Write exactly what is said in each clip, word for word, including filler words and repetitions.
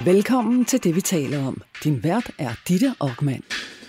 Velkommen til det, vi taler om. Din vært er Ditte Okman.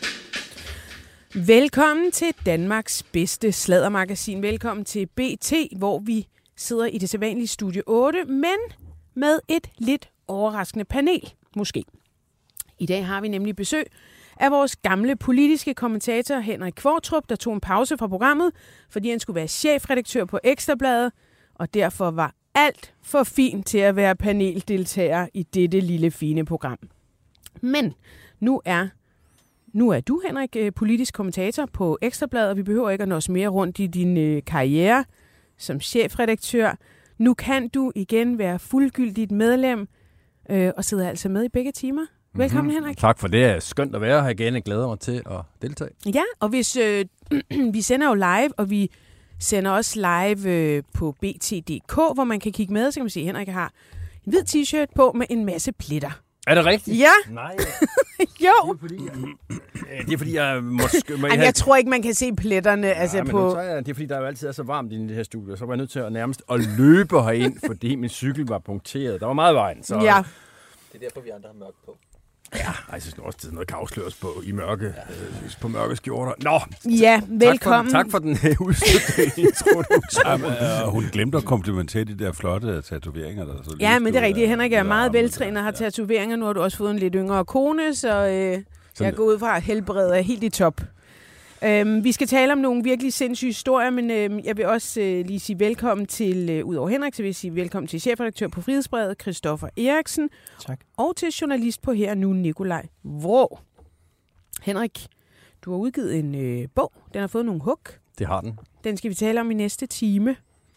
Velkommen til Danmarks bedste sladdermagasin. Velkommen til B T, hvor vi sidder i det sædvanlige studie otte, men med et lidt overraskende panel, måske. I dag har vi nemlig besøg af vores gamle politiske kommentator Henrik Qvortrup, der tog en pause fra programmet, fordi han skulle være chefredaktør på Ekstra Bladet, og derfor var alt for fint til at være paneldeltager i dette lille fine program. Men nu er, nu er du, Henrik, politisk kommentator på Ekstra Bladet, og vi behøver ikke at nå os mere rundt i din øh, karriere som chefredaktør. Nu kan du igen være fuldgyldigt medlem øh, og sidder altså med i begge timer. Velkommen, mm-hmm. Henrik. Tak for det. Det er skønt at være her igen. Jeg glæder mig til at deltage. Ja, og hvis øh, vi sender jo live, og vi sender også live øh, på B T punktum d k, hvor man kan kigge med, så kan man se, at Henrik har en hvid t-shirt på med en masse pletter. Er det rigtigt? Ja. Nej. Jo. Det er fordi, jeg, det er fordi, jeg måske... Jamen, jeg, jeg tror ikke, man kan se pletterne. Ja, altså, men på... så er, det er fordi, der jo altid er så varmt i det her studie, så var jeg nødt til at nærmest at løbe herind, fordi min cykel var punkteret. Der var meget vejen, så... Ja. Det er derfor, vi andre har mørkt på. Ja, jeg synes også, det er noget, der kan afsløres på i mørke, ja. øh, på mørke skjorter. Nå, ja, velkommen. Tak for, tak for den uh, udstødte introduktion. Ja, hun glemte at komplimentere de der flotte tatoveringer. Der så ja, men det er rigtigt. Henrik er meget veltrænet og har tatoveringer. Nu har du også fået en lidt yngre kone, så øh, jeg går ud fra, at helbredet er helt i top. Øhm, vi skal tale om nogle virkelig sindssyge historier, men øh, jeg vil også øh, lige sige velkommen til, øh, udover Henrik, så vil jeg sige velkommen til chefredaktør på Frihedsbrevet, Christoffer Eriksen. Tak. Og til journalist på Her Nu, Nikolaj Vraa. Henrik, du har udgivet en øh, bog. Den har fået nogle hug. Det har den. Den skal vi tale om i næste time.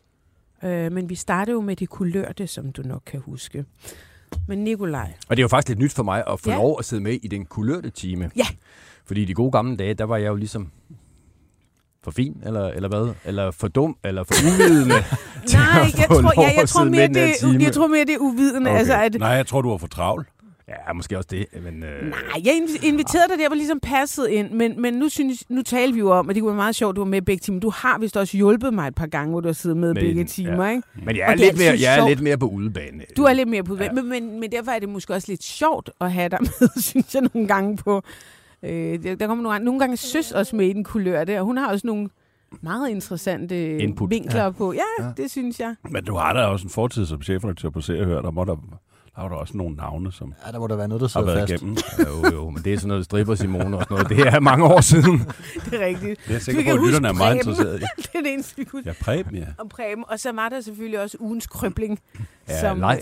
Øh, men vi starter jo med det kulørte, som du nok kan huske. Men Nikolaj. Og det er jo faktisk lidt nyt for mig at få ja. lov at sidde med i den kulørte time. Ja. Fordi de gode gamle dage, der var jeg jo ligesom for fin, eller, eller hvad? Eller for dum, eller for uvidende. Nej, jeg tror, ja, jeg, tror mere, det, jeg tror mere, det er uvidende. Okay. Altså, at... Nej, jeg tror, du var for travl. Ja, måske også det. Men, øh... Nej, jeg inviterede dig der, var ligesom passet ind, men, men nu, synes, nu taler vi jo om, at det kunne være meget sjovt, du var med i begge timer. Du har vist også hjulpet mig et par gange, hvor du har siddet med i begge timer, ja. Ikke? Men jeg er, lidt mere, jeg er lidt mere på udebane. Du er lidt mere på udebane, ja. men, men, men derfor er det måske også lidt sjovt at have dig med, synes jeg, nogle gange på... Øh, der kommer nogle, nogle gange søs også med i den kulør der, og hun har også nogle meget interessante Input. vinkler ja. på. Ja, ja, det synes jeg. Men du har da også en fortid som chefredaktør på Se og Hør. Der må der, der var der også nogle navne, som ja, der må der være noget, der sidder fast. Igennem. jo, jo, men det er sådan noget stripper Simone og sådan noget. Det er mange år siden. Det er rigtigt. Det er sikkert på, at lytterne er meget interesserede. Det er det eneste, vi kunne. Ja, Preben, ja. Og Preben. Og så var der selvfølgelig også ugens krøbling. Ja, som, live.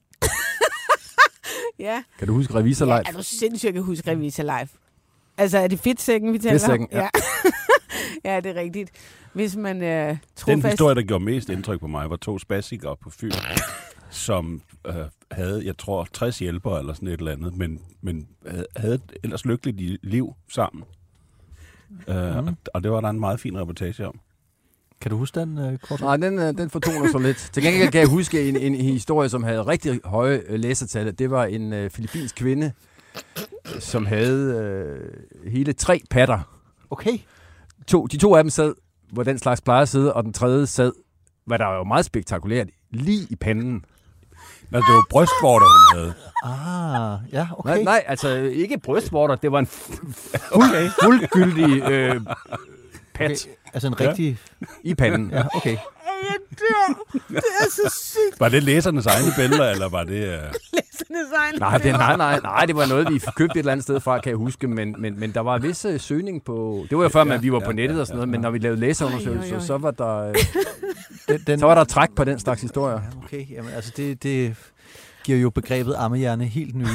ja. Kan du huske Revisor Live? Ja, er du sindssygt, jeg kan huske Revisor Live. Altså, er det fedtsækken, vi taler Fedtsækken, om? Ja. Ja, det er rigtigt. Hvis man øh, trofast... Den historie, der gjorde mest indtryk på mig, var to spasikere på Fyn, som øh, havde, jeg tror, tres hjælpere eller sådan et eller andet, men, men havde et ellers lykkeligt liv sammen. Mm. Øh, og det var der en meget fin reportage om. Kan du huske den, øh, kort? Nej, den, den fortoner så lidt. Til gengæld kan jeg huske en, en historie, som havde rigtig høje læsertal. Det var en øh, filippinsk kvinde, som havde øh, hele tre patter. Okay. To, de to af dem sad, hvor den slags plejer at sidde, og den tredje sad, hvad der var jo meget spektakulært, lige i panden. Altså, det var brystvorter, hun havde. Ah, ja, okay. Nej, nej, altså ikke brystvorter, det var en f- okay. fuldgyldig øh, pat. Okay. Altså en rigtig... Ja. I panden. Ja, okay. Jeg dør. Det er så sygt. Var det læsernes egne billeder, eller var det... Uh... Læsernes egne nej, det, nej, nej, nej, det var noget, vi købte et eller andet sted fra, kan jeg huske, men, men, men der var visse uh, søgning på... Det var jo før, ja, at vi var ja, på nettet ja, og sådan noget, ja, ja. Men når vi lavede læserundersøgelser, ej, ej, ej. så var der... Uh, den, den... Så var der træk på den slags historier. Ja, okay, jamen altså det... det giver jo begrebet ammehjerne helt nye...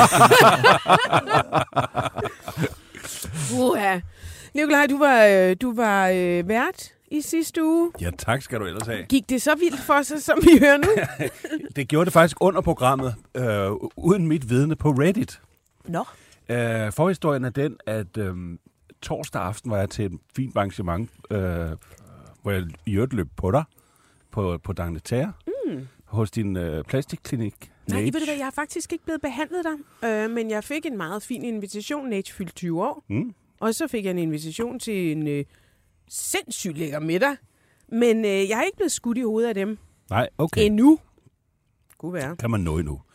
Uha. Nikolaj, du var, du var øh, vært i sidste uge. Ja, tak skal du ellers have. Gik det så vildt for sig, som vi hører nu? Det gjorde det faktisk under programmet, øh, uden mit vidne på Reddit. Nå. Øh, forhistorien er den, at øh, torsdag aften var jeg til et fint arrangement, øh, hvor jeg i øvrigt løb på dig, på, på D'Angleterre, mm. hos din øh, plastikklinik. Nej, ved du hvad, jeg har faktisk ikke blevet behandlet dig, øh, men jeg fik en meget fin invitation. Nate fyldte tyve år. Mm. Og så fik jeg en invitation til en øh, sindssygt lækker middag. Men øh, jeg er ikke blevet skudt i hovedet af dem. Nej, okay. Endnu. Kunne være. Kan man nå endnu.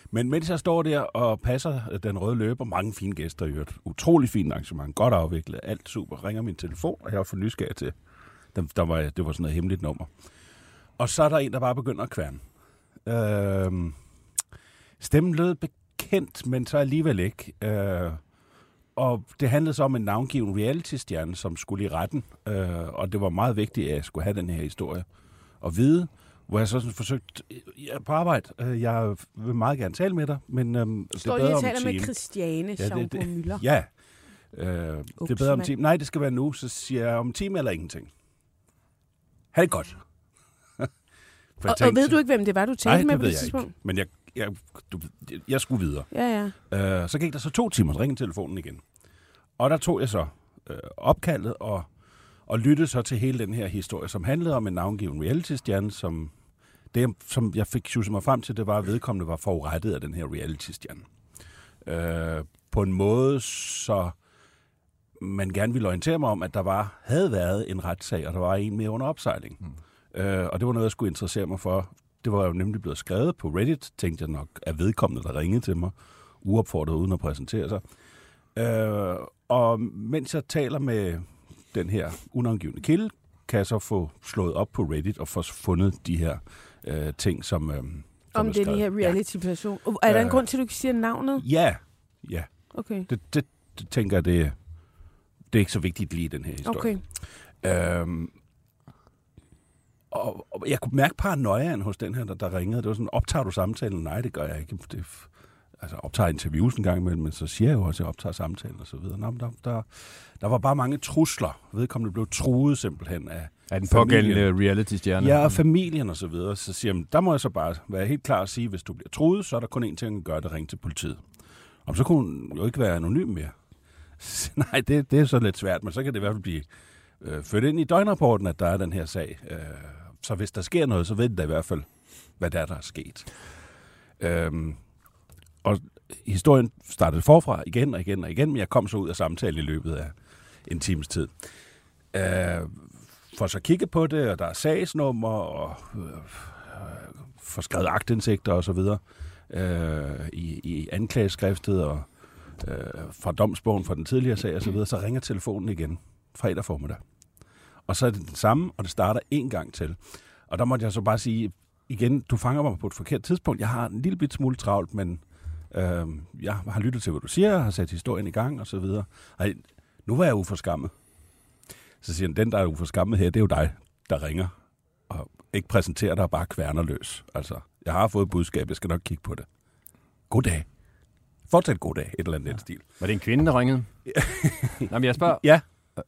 Men mens jeg står der og passer den røde løber, mange fine gæster i øvrigt, utrolig fint arrangement, godt afviklet, alt super, ringer min telefon, og jeg var for nysgerrig til, der, der var, det var sådan noget hemmeligt nummer. Og så er der en, der bare begynder at kværne. Øh, stemmen lød bekendt, men så alligevel ikke. Øh, og det handlede så om en navngiven reality-stjerne, som skulle i retten, øh, og det var meget vigtigt, at jeg skulle have den her historie og vide, hvor jeg så sådan forsøgte ja, på arbejde. Jeg vil meget gerne tale med dig, men øhm, det er bedre om taler en time. med Christiane ja, det, det, Müller. Ja, øh, det er bedre om en time. Nej, det skal være nu, så siger jeg om en time eller ingenting. Ha' det godt. og, tænkte, og ved du ikke, hvem det var, du talte med på det tidspunkt? Ikke. Men jeg, jeg, du, jeg skulle videre. Ja, ja. Øh, så gik der så to timer, så ringede telefonen igen. Og der tog jeg så øh, opkaldet og og lyttede så til hele den her historie, som handlede om en navngiven reality-stjerne, som det, som jeg fik sjusset mig frem til, det var, at vedkommende var forurettet af den her reality-stjerne. Øh, på en måde, så man gerne ville orientere mig om, at der var, havde været en retssag, og der var en mere under opsejling. Mm. Øh, og det var noget, jeg skulle interessere mig for. Det var jo nemlig blevet skrevet på Reddit, tænkte jeg nok, af vedkommende, der ringede til mig, uopfordret uden at præsentere sig. Øh, og mens jeg taler med den her unavngivne kilde, kan jeg så få slået op på Reddit og få fundet de her øh, ting, som, øh, som om den her reality-person. Ja. Er der en øh, grund til, at du ikke siger navnet? Ja, ja. Okay. Det, det, det tænker jeg, det, det er ikke så vigtigt lige i den her historie. Okay. Øhm, og, og jeg kunne mærke paranoiaen hos den her, der, der ringede. Det var sådan, optager du samtalen? Nej, det gør jeg ikke. Det, altså optager interviews en gang imellem, men så siger jeg jo også, at jeg optager samtalen og så videre. Nå, der, der, der var bare mange trusler. Vedkommende blev truet simpelthen af af den pågældende reality-stjerne. Ja, og familien og så videre. Så siger jeg, der må jeg så bare være helt klar og sige, hvis du bliver truet, så er der kun én ting at gøre, det ringe til politiet. Om så kunne hun jo ikke være anonym mere. Nej, det, det er så lidt svært, men så kan det i hvert fald blive øh, ført ind i døgnrapporten, at der er den her sag. Øh, så hvis der sker noget, så ved det i hvert fald, hvad der er, der er sket. Øh, Og historien startede forfra igen og igen og igen, men jeg kom så ud af samtalen i løbet af en times tid. Øh, for så kigge på det, og der er sagsnummer, og øh, for skrevet aktindsigter og så videre øh, i, i anklageskriftet og øh, fra domsbogen fra den tidligere sag og så videre, så ringer telefonen igen fredag formiddag. Og så er det den samme, og det starter en gang til. Og der måtte jeg så bare sige, igen, du fanger mig på et forkert tidspunkt. Jeg har en lille bit smule travlt, men øh, jeg har lyttet til, hvad du siger, har sat historien i gang og så videre. Og nu var jeg uforskammet. Så siger han, den, der er uforskammet her, det er jo dig, der ringer. Og ikke præsenterer dig, bare kværner løs. Altså, jeg har fået et budskab, jeg skal nok kigge på det. God dag. Fortsæt god dag, et eller andet ja. Den stil. Var det en kvinde, der ringede? Nå, men jeg spørger. Ja.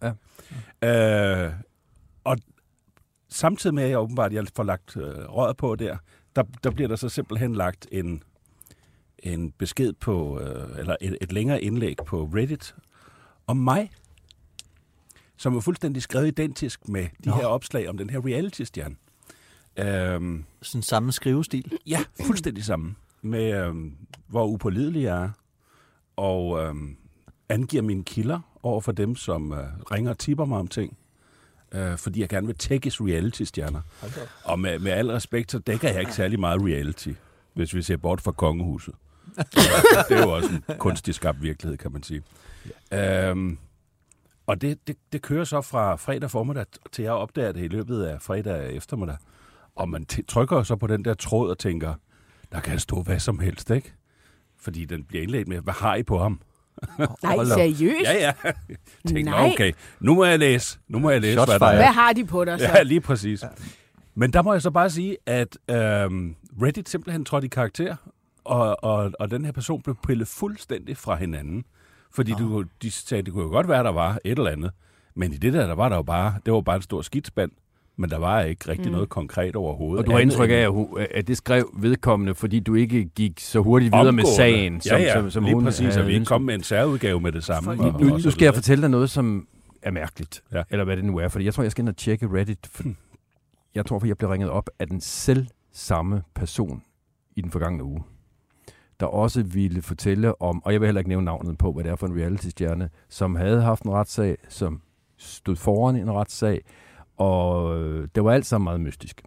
ja. Øh, og samtidig med, at jeg åbenbart jeg får lagt øh, røret på der, der, der bliver der så simpelthen lagt en, en besked på, øh, eller et, et længere indlæg på Reddit om mig, som er fuldstændig skrevet identisk med de Nå. her opslag om den her reality-stjerne. Øhm, Sådan samme skrivestil? Ja, fuldstændig samme. Med øhm, hvor upålidelig jeg er, og øhm, angiver mine kilder over for dem, som øh, ringer og tipper mig om ting, øh, fordi jeg gerne vil tækkes reality-stjerner. Okay. Og med, med al respekt, så dækker jeg ikke særlig meget reality, hvis vi ser bort fra kongehuset. Det er jo også en kunstig skabt virkelighed, kan man sige. Ja. Øhm, Og det, det, det kører så fra fredag formiddag til jeg opdager det i løbet af fredag eftermiddag. Og man t- trykker så på den der tråd og tænker, der kan stå hvad som helst, ikke? Fordi den bliver indledt med, hvad har I på ham? Nej, seriøst? Ja, ja. Tænker, okay, nu må jeg læse. Nu må jeg læse, hvad der er. Hvad har de på dig så? Ja, lige præcis. Ja. Men der må jeg så bare sige, at øhm, Reddit simpelthen trådte i karakter, og, og, og den her person blev pillet fuldstændig fra hinanden. Fordi du, de sagde, det kunne jo godt være, der var et eller andet. Men i det der, der var der jo bare, det var bare en stor skidspand. Men der var ikke rigtig mm. noget konkret overhovedet. Og du har indtryk af, at det skrev vedkommende, fordi du ikke gik så hurtigt videre Omgående. med sagen, som, ja, ja. som, som lige hun præcis, at vi ikke kom med en særudgave med det samme. For, og, nu, nu skal jeg fortælle dig noget, som er mærkeligt. Ja. Eller hvad det nu er. Fordi jeg tror, jeg skal ind og tjekke Reddit. For hmm. Jeg tror, for jeg blev ringet op af den selv samme person i den forgangne uge, der også ville fortælle om, og jeg vil heller ikke nævne navnet på, hvad det er for en reality-stjerne, som havde haft en retssag, som stod foran en retssag, og det var alt sammen meget mystisk.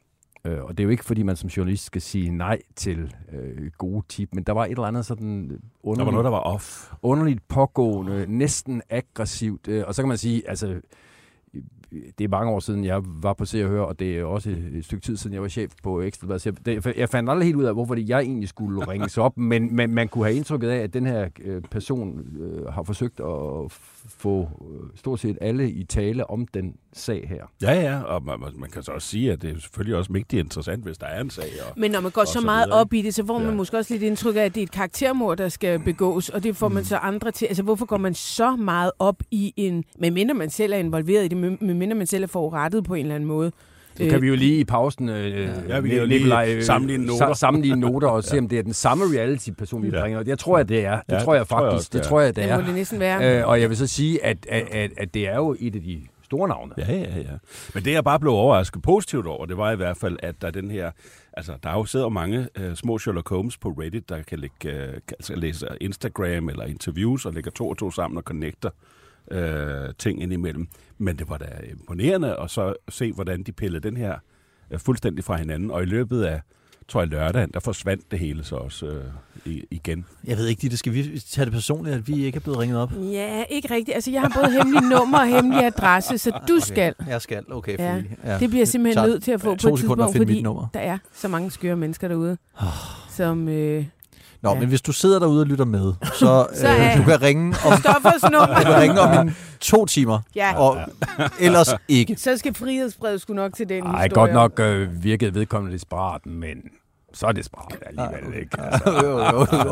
Øh, og det er jo ikke, fordi man som journalist skal sige nej til øh, gode tip, men der var et eller andet sådan underligt, der var noget, der var off. underligt pågående, næsten aggressivt. Øh, og så kan man sige, altså, det er mange år siden, jeg var på Se og Hør, og det er også et stykke tid siden, jeg var chef på Ekstra Bladet. Så jeg, jeg fandt aldrig helt ud af, hvorfor det jeg egentlig skulle ringes op, men, men man kunne have indtrykket af, at den her øh, person øh, har forsøgt at få øh, stort set alle i tale om den sag her. Ja, ja, og man, man kan så også sige, at det er selvfølgelig også mægtigt interessant, hvis der er en sag. Og, men når man går så, så meget videre, op i det, så får man ja. måske også lidt indtryk af, at det er et karaktermord, der skal begås, og det får man så andre til. Altså, hvorfor går man så meget op i en, medmindre man selv er involveret i det, medmindre man selv er forurettet på en eller anden måde? Så kan vi jo lige i pausen øh, ja, vi kan jo lige øh, sammenligne noter. sammenligne noter og se, om det er den samme reality-person, vi bringer. Ja. Jeg tror, at det er. Det ja, tror jeg faktisk. Tror jeg også, det, det tror jeg, det er. Det må det næsten være. Øh, og jeg vil så sige, at, at, at, at det er jo et af de store navne. Ja, ja, ja. Men det, jeg bare blev overrasket positivt over, det var i hvert fald, at der den her... Altså, der er jo sidder mange øh, små Sherlock Holmes på Reddit, der kan lægge, øh, altså, læse Instagram eller interviews og lægger to og to sammen og connecter øh, ting indimellem. Men det var da imponerende at så se, hvordan de pillede den her øh, fuldstændig fra hinanden. Og i løbet af, tror jeg, lørdagen, der forsvandt det hele så også øh, igen. Jeg ved ikke, det skal vi tage det personligt, at vi ikke er blevet ringet op? Ja, ikke rigtigt. Altså, jeg har både hemmelig nummer og hemmelig adresse, så du okay. skal. Jeg skal, okay. Ja. Fordi, ja. Det bliver jeg simpelthen nødt til at få ja, på et tidspunkt, fordi nummer. der er så mange skøre mennesker derude, oh. som... Øh, Nå, ja. men hvis du sidder derude og lytter med, så, så øh, du kan ringe om, du kan ringe om en to timer, ja. og ellers ikke. Så skal frihedsbrevet sgu nok til den Ej, historie. godt nok øh, virkede vedkommende lidt sparat, men så er det sparat alligevel, ikke? Altså. jo, jo,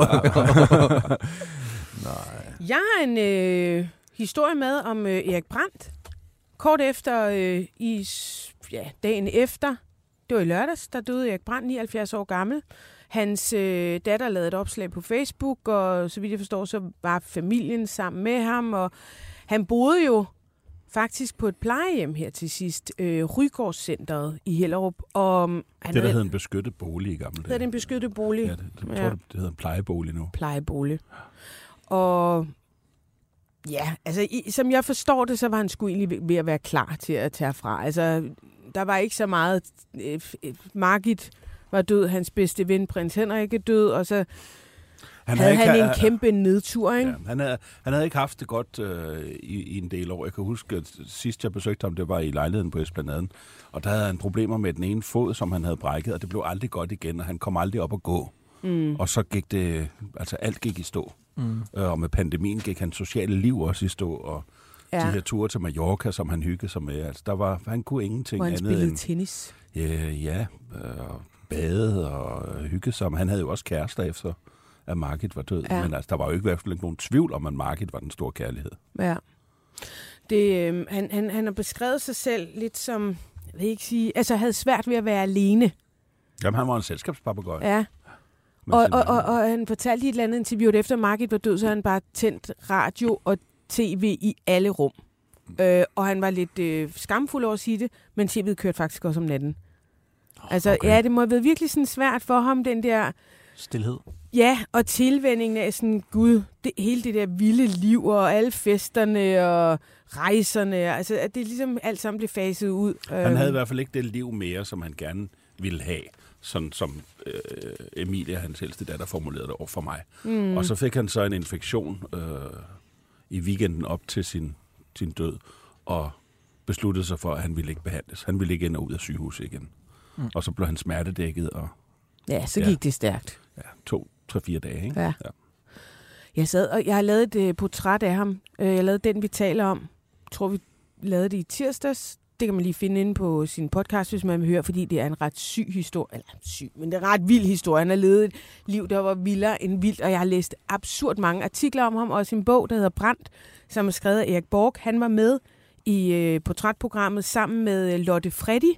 jo. Nej. Jeg har en øh, historie med om øh, Erik Brandt. Kort efter, øh, i ja, dagen efter, det var i lørdags, der døde Erik Brandt, nioghalvfjerds år gammel. Hans øh, datter lavede et opslag på Facebook, og så vidt jeg forstår, så var familien sammen med ham, og han boede jo faktisk på et plejehjem her til sidst, øh, Rygårdscenteret i Hellerup. Og, han det, der hedder en beskyttet bolig i gamle dage. Det er en beskyttet bolig. Ja, det, jeg tror, ja. det, det hedder en plejebolig nu. Plejebolig. Og ja, altså i, som jeg forstår det, så var han sgu egentlig ved at være klar til at tage fra. Altså, der var ikke så meget... Øh, Margit var død, hans bedste ven, prins Henrik, er død, og så han havde han ikke, en kæmpe nedtur, ikke? Ja, han, havde, han havde ikke haft det godt øh, i, i en del år. Jeg kan huske, at sidst jeg besøgte ham, det var i lejligheden på Esplanaden, og der havde han problemer med den ene fod, som han havde brækket, og det blev aldrig godt igen, og han kom aldrig op at gå. Mm. Og så gik det, altså alt gik i stå. Mm. Øh, og med pandemien gik hans sociale liv også i stå, og ja. de her ture til Mallorca, som han hyggede sig med, altså der var, han kunne ingenting Hvor han andet spillede end... tennis. Ja, ja øh, bade og hygge sig. Han havde jo også kærester efter, at Margit var død. Ja. Men altså, der var jo ikke i hvert fald nogen tvivl om, at Margit var den store kærlighed. Ja. Det, øh, han, han, han har beskrevet sig selv lidt som, jeg vil ikke sige, altså havde svært ved at være alene. Jamen, han var en selskabspapagøj. Ja. Og, og, og, og han fortalte i et eller andet interview, at efter Margit var død, så havde han bare tændt radio og tv i alle rum. Øh, og han var lidt øh, skamfuld over at sige det, men tv'et kørte faktisk også om natten. Altså, okay. ja, det må have været virkelig sådan svært for ham, den der... Stilhed. Ja, og tilvænningen af sådan, gud, det, hele det der vilde liv, og alle festerne, og rejserne, altså, at det ligesom alt sammen blev faset ud. Han havde i hvert fald ikke det liv mere, som han gerne ville have, sådan som øh, Emilia, hans ældste datter, formulerede det over for mig. Mm. Og så fik han så en infektion øh, i weekenden op til sin, sin død, og besluttede sig for, at han ville ikke behandles. Han ville ikke ind og ud af sygehuset igen. Mm. Og så blev han smertedækket. Og, ja, så gik ja, det stærkt. Ja, to, tre, fire dage. Ikke? Ja. Ja. Jeg sad, og jeg har lavet et uh, portræt af ham. Jeg lavede den, vi taler om. Jeg tror, vi lavede det i tirsdags. Det kan man lige finde inde på sin podcast, hvis man vil høre, fordi det er en ret syg historie. Eller syg, men det er en ret vild historie. Han har levet et liv, der var vildere end vildt, og jeg har læst absurd mange artikler om ham, og også en bog, der hedder Brandt, som er skrevet af Erik Borg. Han var med i uh, portrætprogrammet sammen med Lotte Freddy,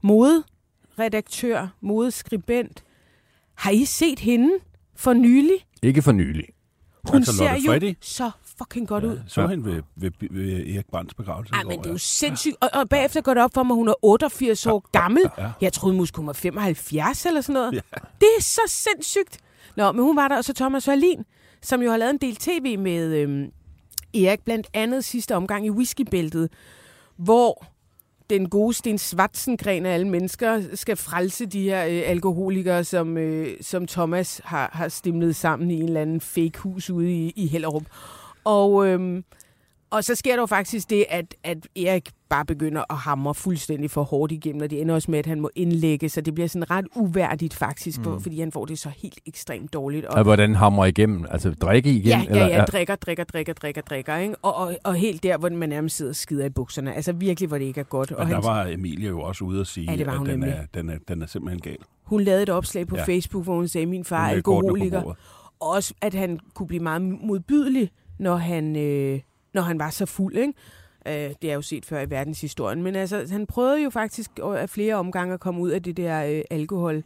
moderedaktør, modeskribent. Har I set hende for nylig? Ikke for nylig. Hun altså, ser Lotte jo Freddy? så fucking godt ja, ud. Så hende ved, ved, ved Erik Brandts begravelse. Ej, men det er jo sindssygt. Og, og bagefter går det op for mig, hun er otteogfirs år gammel. Jeg troede måske, hun var femoghalvfjerds eller sådan noget. Ja. Det er så sindssygt. Nå, men hun var der, og så Thomas Hørlin, som jo har lavet en del tv med øhm, Erik, blandt andet sidste omgang i Whiskybæltet, hvor den gode Sten Schwarzengren af alle mennesker skal frelse de her øh, alkoholikere, som, øh, som Thomas har, har stimlet sammen i en eller anden fake hus ude i, i Hellerup. Og, øh, og så sker der jo faktisk det, at, at Erik bare begynder at hamre fuldstændig for hårdt igennem, og det ender også med, at han må indlægge, så det bliver sådan ret uværdigt faktisk, mm. fordi han får det så helt ekstremt dårligt. Og, og hvordan hamrer igennem? Altså drikke igen? Ja, ja, eller? ja, drikker, drikker, drikker, drikker, drikker, ikke? Og, og, og helt der, hvor man nærmest sidder og skider i bukserne. Altså virkelig, hvor det ikke er godt. Og, og der han, var Emilie jo også ude at sige, ja, at den er, den, er, den er simpelthen gal. Hun lavede et opslag på ja. Facebook, hvor hun sagde, at min far er alkoholiker. Og også, at han kunne blive meget modbydelig, når han, øh, når han var så fuld, ikke? Det er jo set før i verdenshistorien. Men altså, han prøvede jo faktisk af flere omgange at komme ud af det der øh, alkohol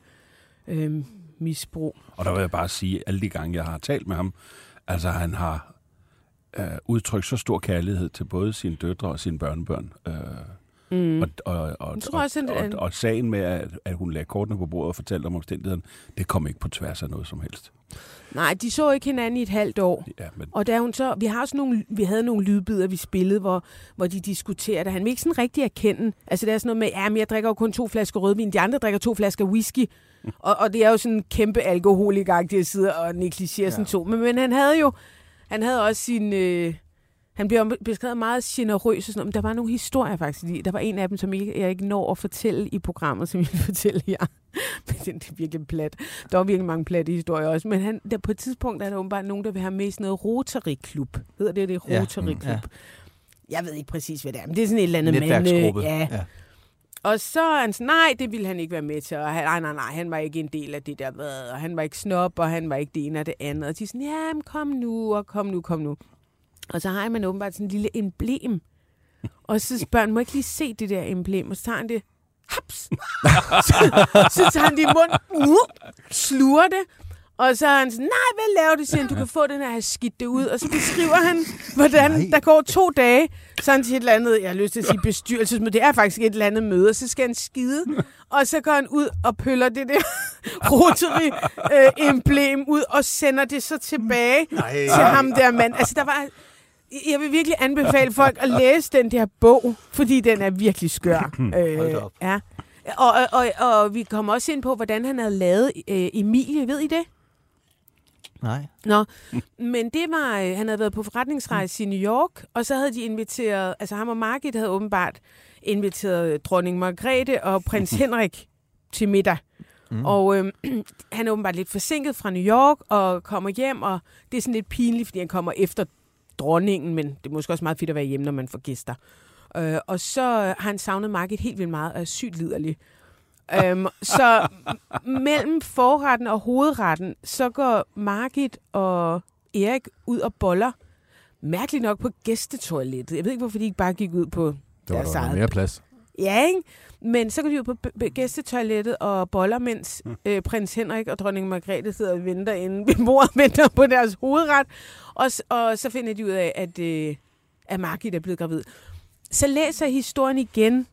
øh, misbrug. Og der vil jeg bare sige, alle de gange, jeg har talt med ham, altså han har øh, udtrykt så stor kærlighed til både sine døtre og sine børnebørn. Øh, mm. og, og, og, og, også, og, og, og sagen med, at, at hun lagde kortene på bordet og fortalte om omstændighederne, det kom ikke på tværs af noget som helst. Nej, de så ikke hinanden i et halvt år. Ja, men... Og der hun så, vi har også nogle, vi havde nogle lydbider, vi spillede, hvor, hvor de diskuterede. Han vil ikke sådan rigtig erkende. Altså det er sådan noget med, ja, men jeg drikker jo kun to flasker rødvin, de andre drikker to flasker whisky. Mm. Og, og det er jo sådan en kæmpe alkoholikagtig at sidde og negligere sådan ja. to. Men, men han havde jo, han havde også sin, øh, han blev beskrevet meget generøs og sådan noget. Men der var nogle historier faktisk. Der var en af dem, som jeg, jeg ikke når at fortælle i programmet, som jeg vil fortælle her. Men det er virkelig plat. Der var virkelig mange platte historier også. Men han, der på et tidspunkt er der åbenbart nogen, der vil have med i sådan noget Rotary-klub. Hedder det det? Rotary-klub. Ja, mm, ja. Jeg ved ikke præcis, hvad det er, men det er sådan et eller andet netværksgruppe. Mand, ja. ja. Og så er han sådan, nej, det ville han ikke være med til. Og han, nej, nej, nej, han var ikke en del af det der. Og han var ikke snob, og han var ikke det ene og det andet. Og de er sådan, ja, men kom nu, og kom nu, kom nu. Og så har man åbenbart sådan en lille emblem. Og så spørger han, må jeg ikke lige se det der emblem? Og så tager han det, haps! så, så tager han det i munden, uh, sluger det, og så er han sådan, nej, hvad laver du? Siger han, du kan få den her skidt det ud. Og så beskriver han, hvordan nej. der går to dage, så han til et eller andet, jeg har lyst til at sige bestyrelsesmøde, det er faktisk et eller andet møde, og så skal han skide, og så går han ud og pøller det der Rotary-emblem øh, ud, og sender det så tilbage nej. til ham der mand. Altså, der var... Jeg vil virkelig anbefale folk at læse den der bog, fordi den er virkelig skør. øh, ja. og, og, og, og vi kommer også ind på, hvordan han havde lavet øh, Emilie. Ved I det? Nej. Nå, men det var, øh, han havde været på forretningsrejse i New York, og så havde de inviteret, altså ham og Margit havde åbenbart inviteret dronning Margrethe og prins Henrik til middag. Mm. Og øh, han er åbenbart lidt forsinket fra New York og kommer hjem, og det er sådan lidt pinligt, fordi han kommer efter dronningen, men det er måske også meget fedt at være hjemme, når man får gæster. Øh, og så har han savnet Margit helt vildt meget og er sygt liderlig. øhm, så mellem forretten og hovedretten, så går Margit og Erik ud og boller. Mærkeligt nok på gæstetoilettet. Jeg ved ikke, hvorfor de ikke bare gik ud på deres eget. Der var mere plads. Ja, ikke? Men så går de ud på b- b- gæstetoilettet og boller, mens øh, prins Henrik og dronning Margrethe sidder og venter inde ved bordet og venter på deres hovedret. Og, og så finder de ud af, at, øh, at Margit er blevet gravid. Så læser jeg historien igen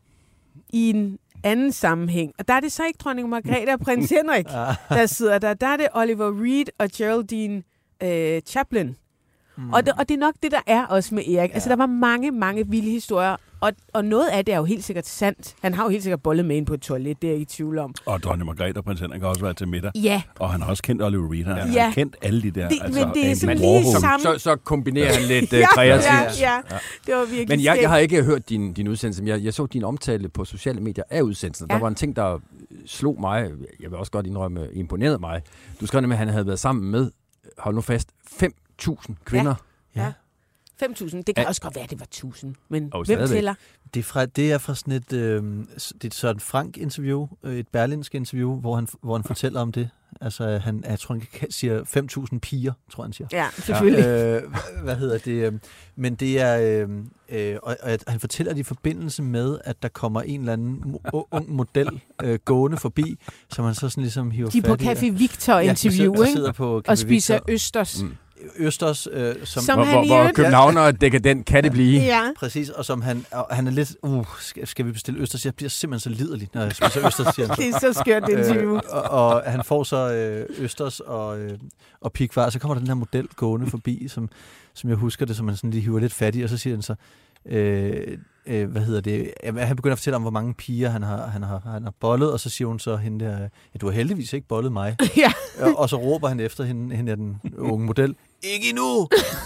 i en anden sammenhæng. Og der er det så ikke dronning Margrethe og prins Henrik, der sidder der. Der er det Oliver Reed og Geraldine øh, Chaplin. Mm. Og, det, og det er nok det, der er også med Erik. Ja. Altså, der var mange, mange vilde historier. Og, og noget af det er jo helt sikkert sandt. Han har jo helt sikkert bollet med ind på et toilet, det er jeg ikke i tvivl om. Og dronning Margrethe og prins Henrik har også været til middag. Ja. Og han har også kendt Oliver Reed. Han ja. ja. har kendt alle de der. Det, altså, men det er sådan lige sammen. Så, så kombinerer han lidt uh, ja, kreativt. Ja, ja, ja. Det var virkelig Men jeg, jeg har ikke hørt din, din udsendelse. Jeg, jeg så din omtale på sociale medier af udsendelsen. Ja. Der var en ting, der slog mig, jeg vil også godt indrømme, imponerede mig. Du skrev nemlig, at han havde været sammen med, hold nu fast, fem tusind kvinder. Ja. ja. fem tusind. Det kan ja. også godt være, det var tusind. Men oh, hvem tæller? Det er, fra, det er fra sådan et, øh, det er sådan et Frank-interview, et berlinsk interview, hvor han, hvor han fortæller om det. Altså, han, jeg tror, han siger fem tusind piger, tror han siger. Ja, selvfølgelig. Ja. Øh, hvad hedder det? Men det er, øh, og, og han fortæller det i forbindelse med, at der kommer en eller anden ung model øh, gående forbi, som han så sådan ligesom hiver fat i. De er på Café Victor-interview, ja, ikke? På og spiser østers. Mm. Østers, øh, som, som hvor, han hvor, hvor københavner dekadent kan det blive. Ja. Præcis, og som han, og han er lidt, uh, skal, skal vi bestille østers? Jeg bliver simpelthen så liderlig, når jeg spiser østers, siger han. Det er så skørt, det interview. Øh, og, og han får så øh, østers og, øh, og pikvar, og så kommer der den her model gående forbi, som, som jeg husker det, som han sådan lige hiver lidt fat i, og så siger han så, Øh, øh, hvad hedder det? Han begynder at fortælle om, hvor mange piger han har, han har, han har bollet, og så siger hun så hende der, ja, du har heldigvis ikke bollet mig. Ja. Og så råber han efter hende, hende den unge model, ikke endnu!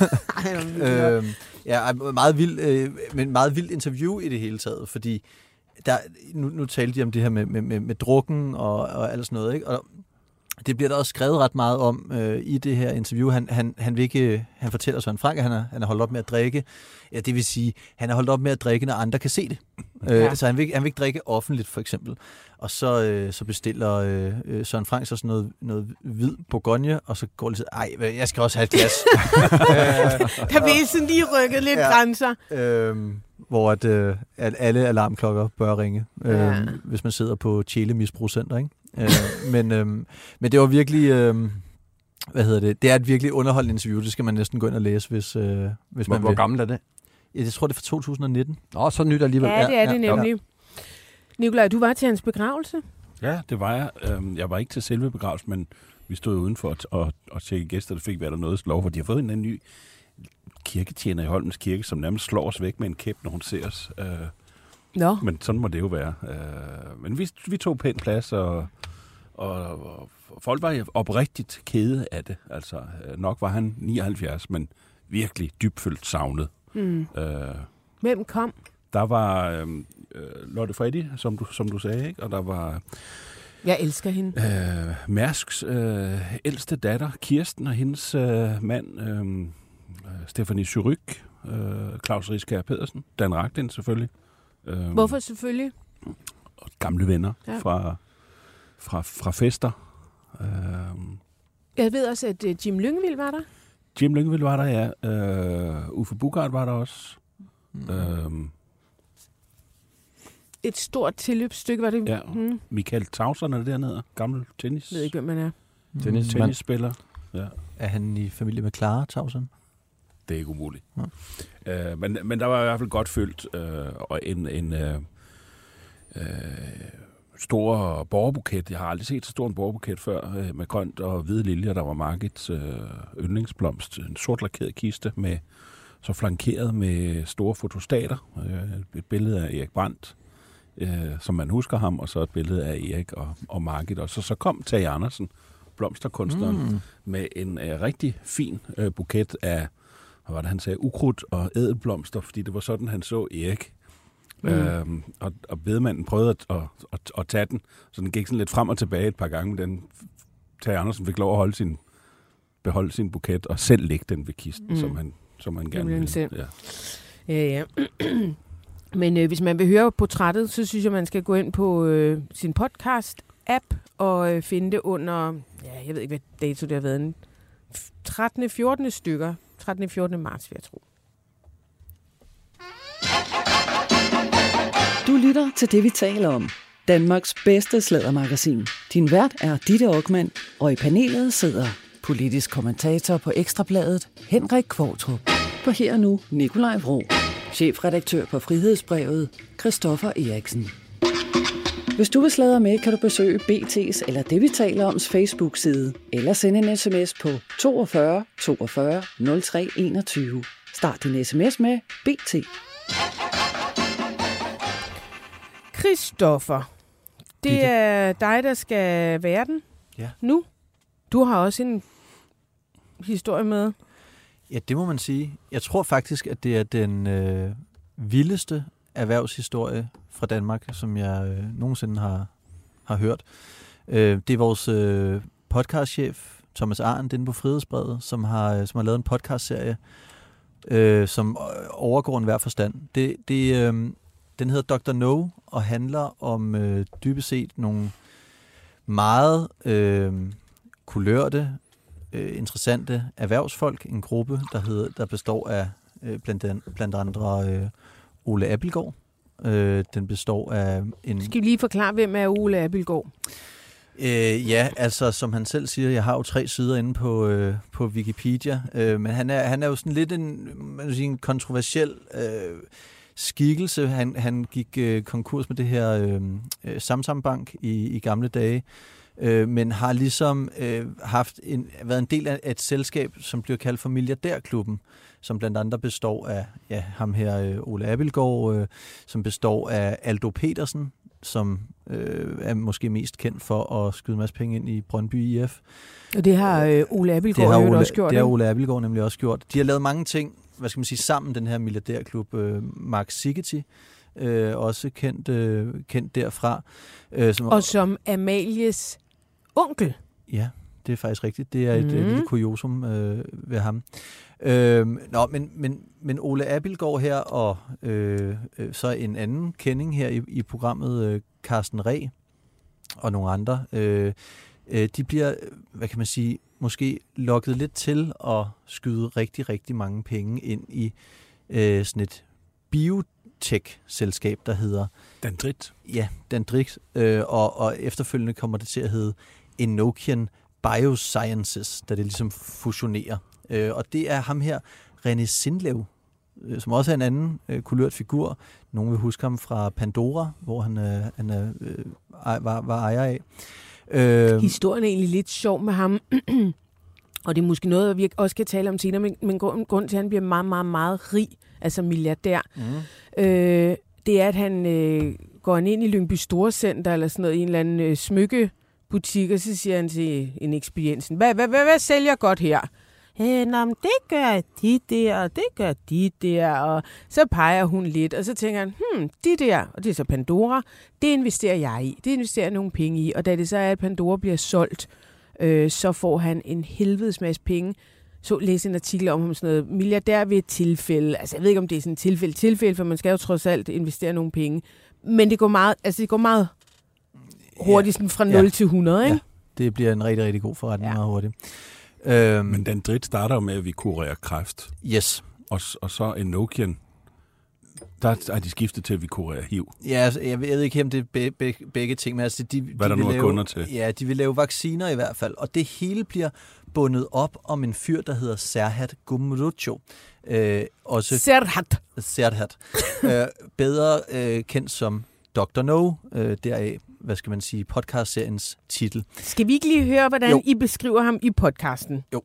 øh, ja, meget vild, øh, men meget vildt interview i det hele taget, fordi der, nu, nu talte de om det her med, med, med, med drukken og, og alt sådan noget, ikke? Og det bliver der også skrevet ret meget om øh, i det her interview. Han, han, han, vil ikke, han fortæller Søren Frank, at han er, han er holdt op med at drikke. Ja, det vil sige, han er holdt op med at drikke, når andre kan se det. Ja. Øh, så han vil, han vil ikke drikke offentligt, for eksempel. Og så, øh, så bestiller øh, Søren Frank så sådan noget, noget hvid Bourgogne, og så går det til, ej, jeg skal også have et glas. Der vil sådan lige rykket lidt ja. grænser. Øh, hvor at, øh, at alle alarmklokker bør ringe, øh, ja. hvis man sidder på Tjele Misbrugscenter, ikke? øh, men, øh, men det var virkelig, øh, hvad hedder det, det er et virkelig underholdende interview, det skal man næsten gå ind og læse, hvis, øh, hvis hvor, man hvor vil. gammel er det? Ja, jeg tror, det er fra to tusind nitten. Nå, så nyt alligevel. Ja, det er det ja, nemlig. Ja. Nikolaj, du var til hans begravelse? Ja, det var jeg. Jeg var ikke til selve begravelsen, men vi stod udenfor og, og, og tjekke gæster, der fik været der noget lov, for de har fået en anden ny kirketjener i Holmens Kirke, som nærmest slår os væk med en kæp, når hun ser os. Øh, Nå. Men sådan må det jo være. Øh, men vi, vi tog pænt plads, og, og, og folk var oprigtigt kede af det. Altså, nok var han nioghalvfjerds, men virkelig dybfølt savnet. Mm. Øh, Hvem kom? Der var øh, Lotte Freddy, som du, som du sagde, ikke? Og der var... Jeg elsker hende. Øh, Mærsks øh, ældste datter, Kirsten, og hendes øh, mand, øh, Stefanie Suryk, øh, Claus Riskær Pedersen, Dan Ragden selvfølgelig. Øh, Hvorfor selvfølgelig? Og gamle venner ja. fra, fra, fra fester. Øh, Jeg ved også, at uh, Jim Lyngvild var der. Jim Lyngvild var der, ja. Øh, Uffe Bugart var der også. Mm. Øh, Et stort tilløbsstykke, var det? Ja, hmm. Michael Tauson er det dernede, gammel tennis. Jeg ved ikke, hvem man er. Tennis, tennisspiller. Ja. Er han i familie med Clara Tauson? Det er ikke umuligt. Ja. Øh, men, men der var i hvert fald godt fyldt, øh, og en, en øh, øh, stor borgerbuket. Jeg har aldrig set så stor en borgerbuket før, øh, med grønt og hvide liljer. Der var Margits øh, yndlingsblomst, en sort lakeret kiste, med, så flankeret med store fotostater. Øh, et billede af Erik Brandt, øh, som man husker ham, og så et billede af Erik og, og Margit. Og så, så kom Tage Andersen, blomsterkunstneren, mm. med en øh, rigtig fin øh, buket af, hvad var det, han sagde, ukrudt og ædelblomster, fordi det var sådan, han så Erik. Mm. Øhm, og, og bedemanden prøvede at, at, at, at tage den, så den gik sådan lidt frem og tilbage et par gange, men den Tage Andersen fik lov at holde sin, beholde sin buket og selv lægge den ved kisten, mm. som, han, som han gerne ville. Ja, ja. ja. Men øh, hvis man vil høre portrættet, så synes jeg, man skal gå ind på øh, sin podcast-app og øh, finde det under, ja, jeg ved ikke, hvad dato det har været, trettende fjortende stykker. trettende fjortende marts, vil jeg tro. Du lytter til det, vi taler om. Danmarks bedste sladdermagasin. Din vært er Ditte Okman, og i panelet sidder politisk kommentator på Ekstrabladet, Henrik Qvortrup. For her nu Nikolaj Vraa, chefredaktør på Frihedsbrevet, Christoffer Eriksen. Hvis du vil sladre med, kan du besøge B T's eller det, vi taler oms Facebook-side, eller sende en sms på toogfyrre toogfyrre nul tre enogtyve. Start din sms med B T. Christoffer, det er dig, der skal være den ja. nu. Du har også en historie med. Ja, det må man sige. Jeg tror faktisk, at det er den øh, vildeste erhvervshistorie fra Danmark, som jeg øh, nogensinde har, har hørt. Øh, det er vores øh, podcastchef, Thomas Arndt, inde på Frihedsbrevet, som har, som har lavet en podcastserie, øh, som overgår enhver forstand. Det, det, øh, den hedder doktor No, og handler om øh, dybest set nogle meget øh, kulørte, øh, interessante erhvervsfolk. En gruppe, der, hedder, der består af øh, blandt, an, blandt andre øh, Ole Abildgaard. Øh, den består af en... Skal vi lige forklare, hvem er Ole Abildgaard? Øh, ja, altså som han selv siger, jeg har jo tre sider inde på, øh, på Wikipedia, øh, men han er, han er jo sådan lidt en, man vil sige, en kontroversiel øh, skikkelse. Han, han gik øh, konkurs med det her øh, Samsam Bank i, i gamle dage, øh, men har ligesom øh, haft en, været en del af et selskab, som bliver kaldt for Milliardærklubben, som blandt andet består af ja, ham her, øh, Ole Abildgaard, øh, som består af Aldo Petersen, som øh, er måske mest kendt for at skyde en masse penge ind i Brøndby I F. Og det har øh, Ole Abildgaard det har Ole, også gjort. Det har Ole Abildgaard nemlig også gjort. De har lavet mange ting, hvad skal man sige, sammen, den her milliardærklub. Øh, Mark Sigeti, øh, også kendt, øh, kendt derfra. Øh, som, og som Amalies onkel. Ja, det er faktisk rigtigt. Det er et mm. lille kuriosum øh, ved ham. Øh, nå, men, men, men Ole Abildgaard her, og øh, øh, så en anden kending her i, i programmet, øh, Carsten Reh og nogle andre, øh, øh, de bliver, hvad kan man sige, måske lokket lidt til at skyde rigtig, rigtig mange penge ind i øh, sådan et biotech-selskab, der hedder Dendrit. Ja, Dendrit, øh, og, og efterfølgende kommer det til at hedde Enochian Biosciences, da det ligesom fusionerer. Øh, og det er ham her, René Sindlev, øh, som også er en anden øh, kulørt figur. Nogen vil huske ham fra Pandora, hvor han, øh, han øh, var, var ejer af. Øh, Historien er egentlig lidt sjov med ham, og det er måske noget, vi også kan tale om senere, men, men grund, grund til, at han bliver meget, meget, meget rig, altså milliardær, mm. øh, det er, at han øh, går ind i Lyngby Storcenter, eller sådan noget, i en eller anden øh, smykkebutik, og så siger han til en ekspediensen, hvad, hvad, hvad, hvad sælger godt her? Hey, nå, det gør de der, og det gør de der, og så peger hun lidt, og så tænker han, hmm, de der, og det er så Pandora, det investerer jeg i, det investerer jeg nogle penge i, og da det så er, at Pandora bliver solgt, øh, så får han en helvedes masse penge. Så læste en artikel om ham sådan noget, milliardær ved et tilfælde, altså jeg ved ikke, om det er sådan et tilfælde, tilfælde, for man skal jo trods alt investere nogle penge, men det går meget, altså det går meget hurtigt, sådan fra nul ja. til hundrede, ikke? Ja, det bliver en rigtig, rigtig god forretning ja. meget hurtigt. Øhm, Men Dendrit starter jo med, at vi kurerer kræft. Yes. Og, og så Enochian, der er de skiftet til, at vi kurerer H I V. Ja, altså, jeg ved ikke, om det er be, be, begge ting, men altså, de, Hvad de der nu er lave, kunder til. Ja, de vil lave vacciner i hvert fald, og det hele bliver bundet op om en fyr, der hedder Serhat Gumrutcho. Øh, også Serhat. Serhat. øh, bedre øh, kendt som doktor No, øh, deraf, hvad skal man sige, podcastseriens titel. Skal vi ikke lige høre, hvordan jo. I beskriver ham i podcasten? Jo.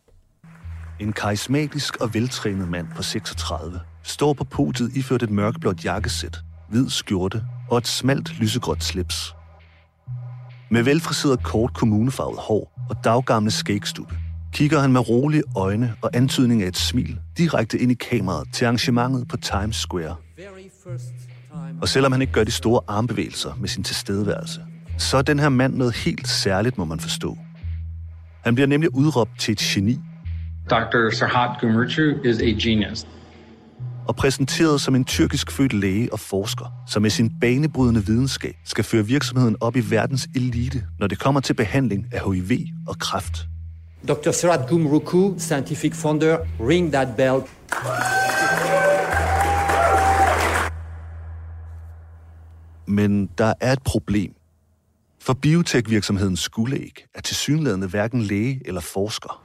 En karismatisk og veltrænet mand på seksogtredive står på podiet iført et mørkeblåt jakkesæt, hvid skjorte og et smalt lysegråt slips. Med velfriseret kort kommunefarvet hår og daggamle skægstubbe kigger han med rolige øjne og antydning af et smil direkte ind i kameraet til arrangementet på Times Square. Og selvom han ikke gør de store armbevægelser med sin tilstedeværelse, så er den her mand noget helt særligt, må man forstå. Han bliver nemlig udråbt til et geni. doktor Serhat Gumrutcho is a genius. Og præsenteret som en tyrkisk født læge og forsker, som med sin banebrydende videnskab skal føre virksomheden op i verdens elite, når det kommer til behandling af H I V og kræft. doktor Serhat Gumrutcho, scientific founder, ring that bell. Men der er et problem. For biotech-virksomhedens guldæg er tilsyneladende hverken læge eller forsker.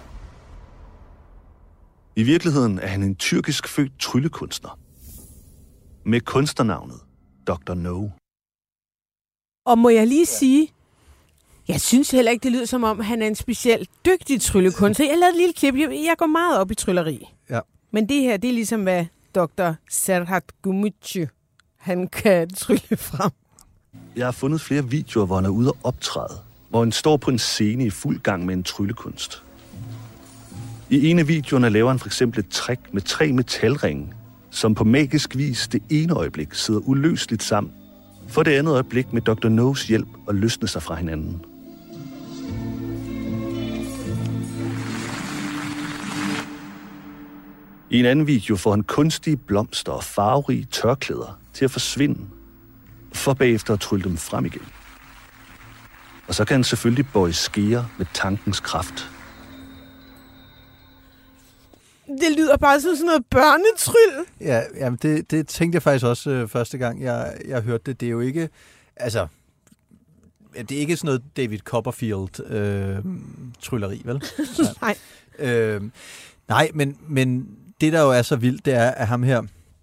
I virkeligheden er han en tyrkisk født tryllekunstner. Med kunstnernavnet doktor No. Og må jeg lige sige, jeg synes heller ikke, det lyder som om, han er en specielt dygtig tryllekunstner. Jeg lavede et lille klip. Jeg går meget op i trylleri. Ja. Men det her, det er ligesom, hvad doktor Serhat Gumrutcho, han kan trylle frem. Jeg har fundet flere videoer, hvor han er ude at optræde, hvor han står på en scene i fuld gang med en tryllekunst. I en af videoerne laver han for eksempel et trick med tre metalringe, som på magisk vis det ene øjeblik sidder uløseligt sammen, for det andet øjeblik med doktor No's hjælp og løsne sig fra hinanden. I en anden video får han kunstige blomster og farverige tørklæder til at forsvinde, for bagefter at trylle dem frem igen. Og så kan han selvfølgelig bøje skeer med tankens kraft. Det lyder bare som sådan noget børnetryl. Ja, jamen det, det tænkte jeg faktisk også øh, første gang, jeg, jeg hørte det. Det er jo ikke, altså, det er ikke sådan noget David Copperfield øh, trylleri, vel? Nej. Øh, nej, men, men det der jo er så vildt, det er, at ham her,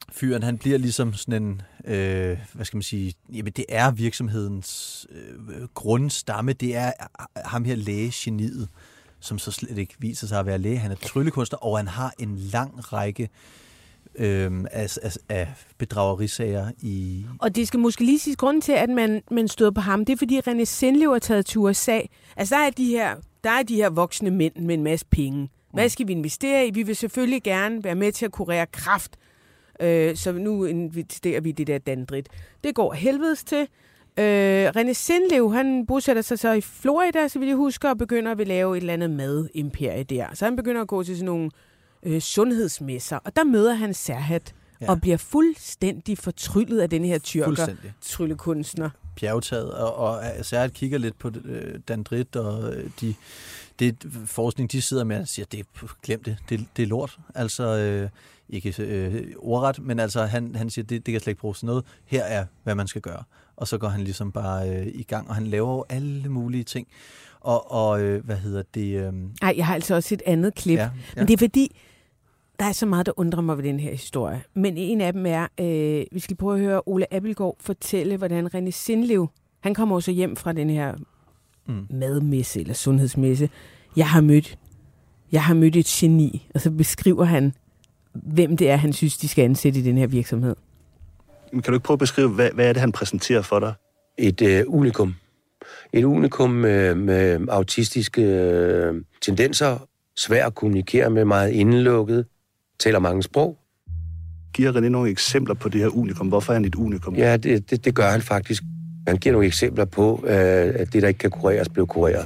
fyren, han bliver ligesom sådan en, øh, hvad skal man sige, jamen det er virksomhedens øh, grundstamme, det er ham her lægegeniet, som så slet ikke viser sig at være læge. Han er tryllekunstner, og han har en lang række øh, af, af, af bedragerisager i... Og det skal måske lige sige, grunden til, at man, man støder på ham, det er, fordi René Sindlev er taget til U S A. Altså, der er de her, der er de her voksne mænd med en masse penge. Hvad skal vi investere i? Vi vil selvfølgelig gerne være med til at kurere kræft. Øh, så nu investerer vi i det der dandrit. Det går helvedes til. Øh, René Sindlev, han bosætter sig så i Florida, så vil jeg huske, og begynder at lave et eller andet madimperie der. Så han begynder at gå til sådan nogle øh, sundhedsmesser, og der møder han Serhat, ja. Og bliver fuldstændig fortryllet af den her tyrker, tryllekunstner. Bjergtaget, og, og Serhat kigger lidt på øh, dandrit, og de... Det forskning, de sidder med og siger, det glem det, det, det er lort. Altså, øh, ikke øh, ordret, men altså, han, han siger, det, det kan slet ikke bruges til noget. Her er, hvad man skal gøre. Og så går han ligesom bare øh, i gang, og han laver jo alle mulige ting. Og, og øh, hvad hedder det? Øh... Ej, jeg har altså også et andet klip. Ja, ja. Men det er fordi, der er så meget, der undrer mig ved den her historie. Men en af dem er, øh, vi skal prøve at høre Ole Abildgaard fortælle, hvordan René Sindlev, han kommer også hjem fra den her Mm. madmesse eller sundhedsmesse. Jeg har mødt jeg har mødt et geni, og så beskriver han, hvem det er, han synes, de skal ansætte i den her virksomhed. Men kan du ikke prøve at beskrive, hvad, hvad er det, han præsenterer for dig? Et øh, unikum. Et unikum med, med autistiske øh, tendenser, svær at kommunikere med, meget indelukket, taler mange sprog. Giver René nogle eksempler på det her unikum? Hvorfor er han et unikum? Ja, det, det, det gør han faktisk. Han giver nogle eksempler på, at det, der ikke kan kureres, bliver kureret.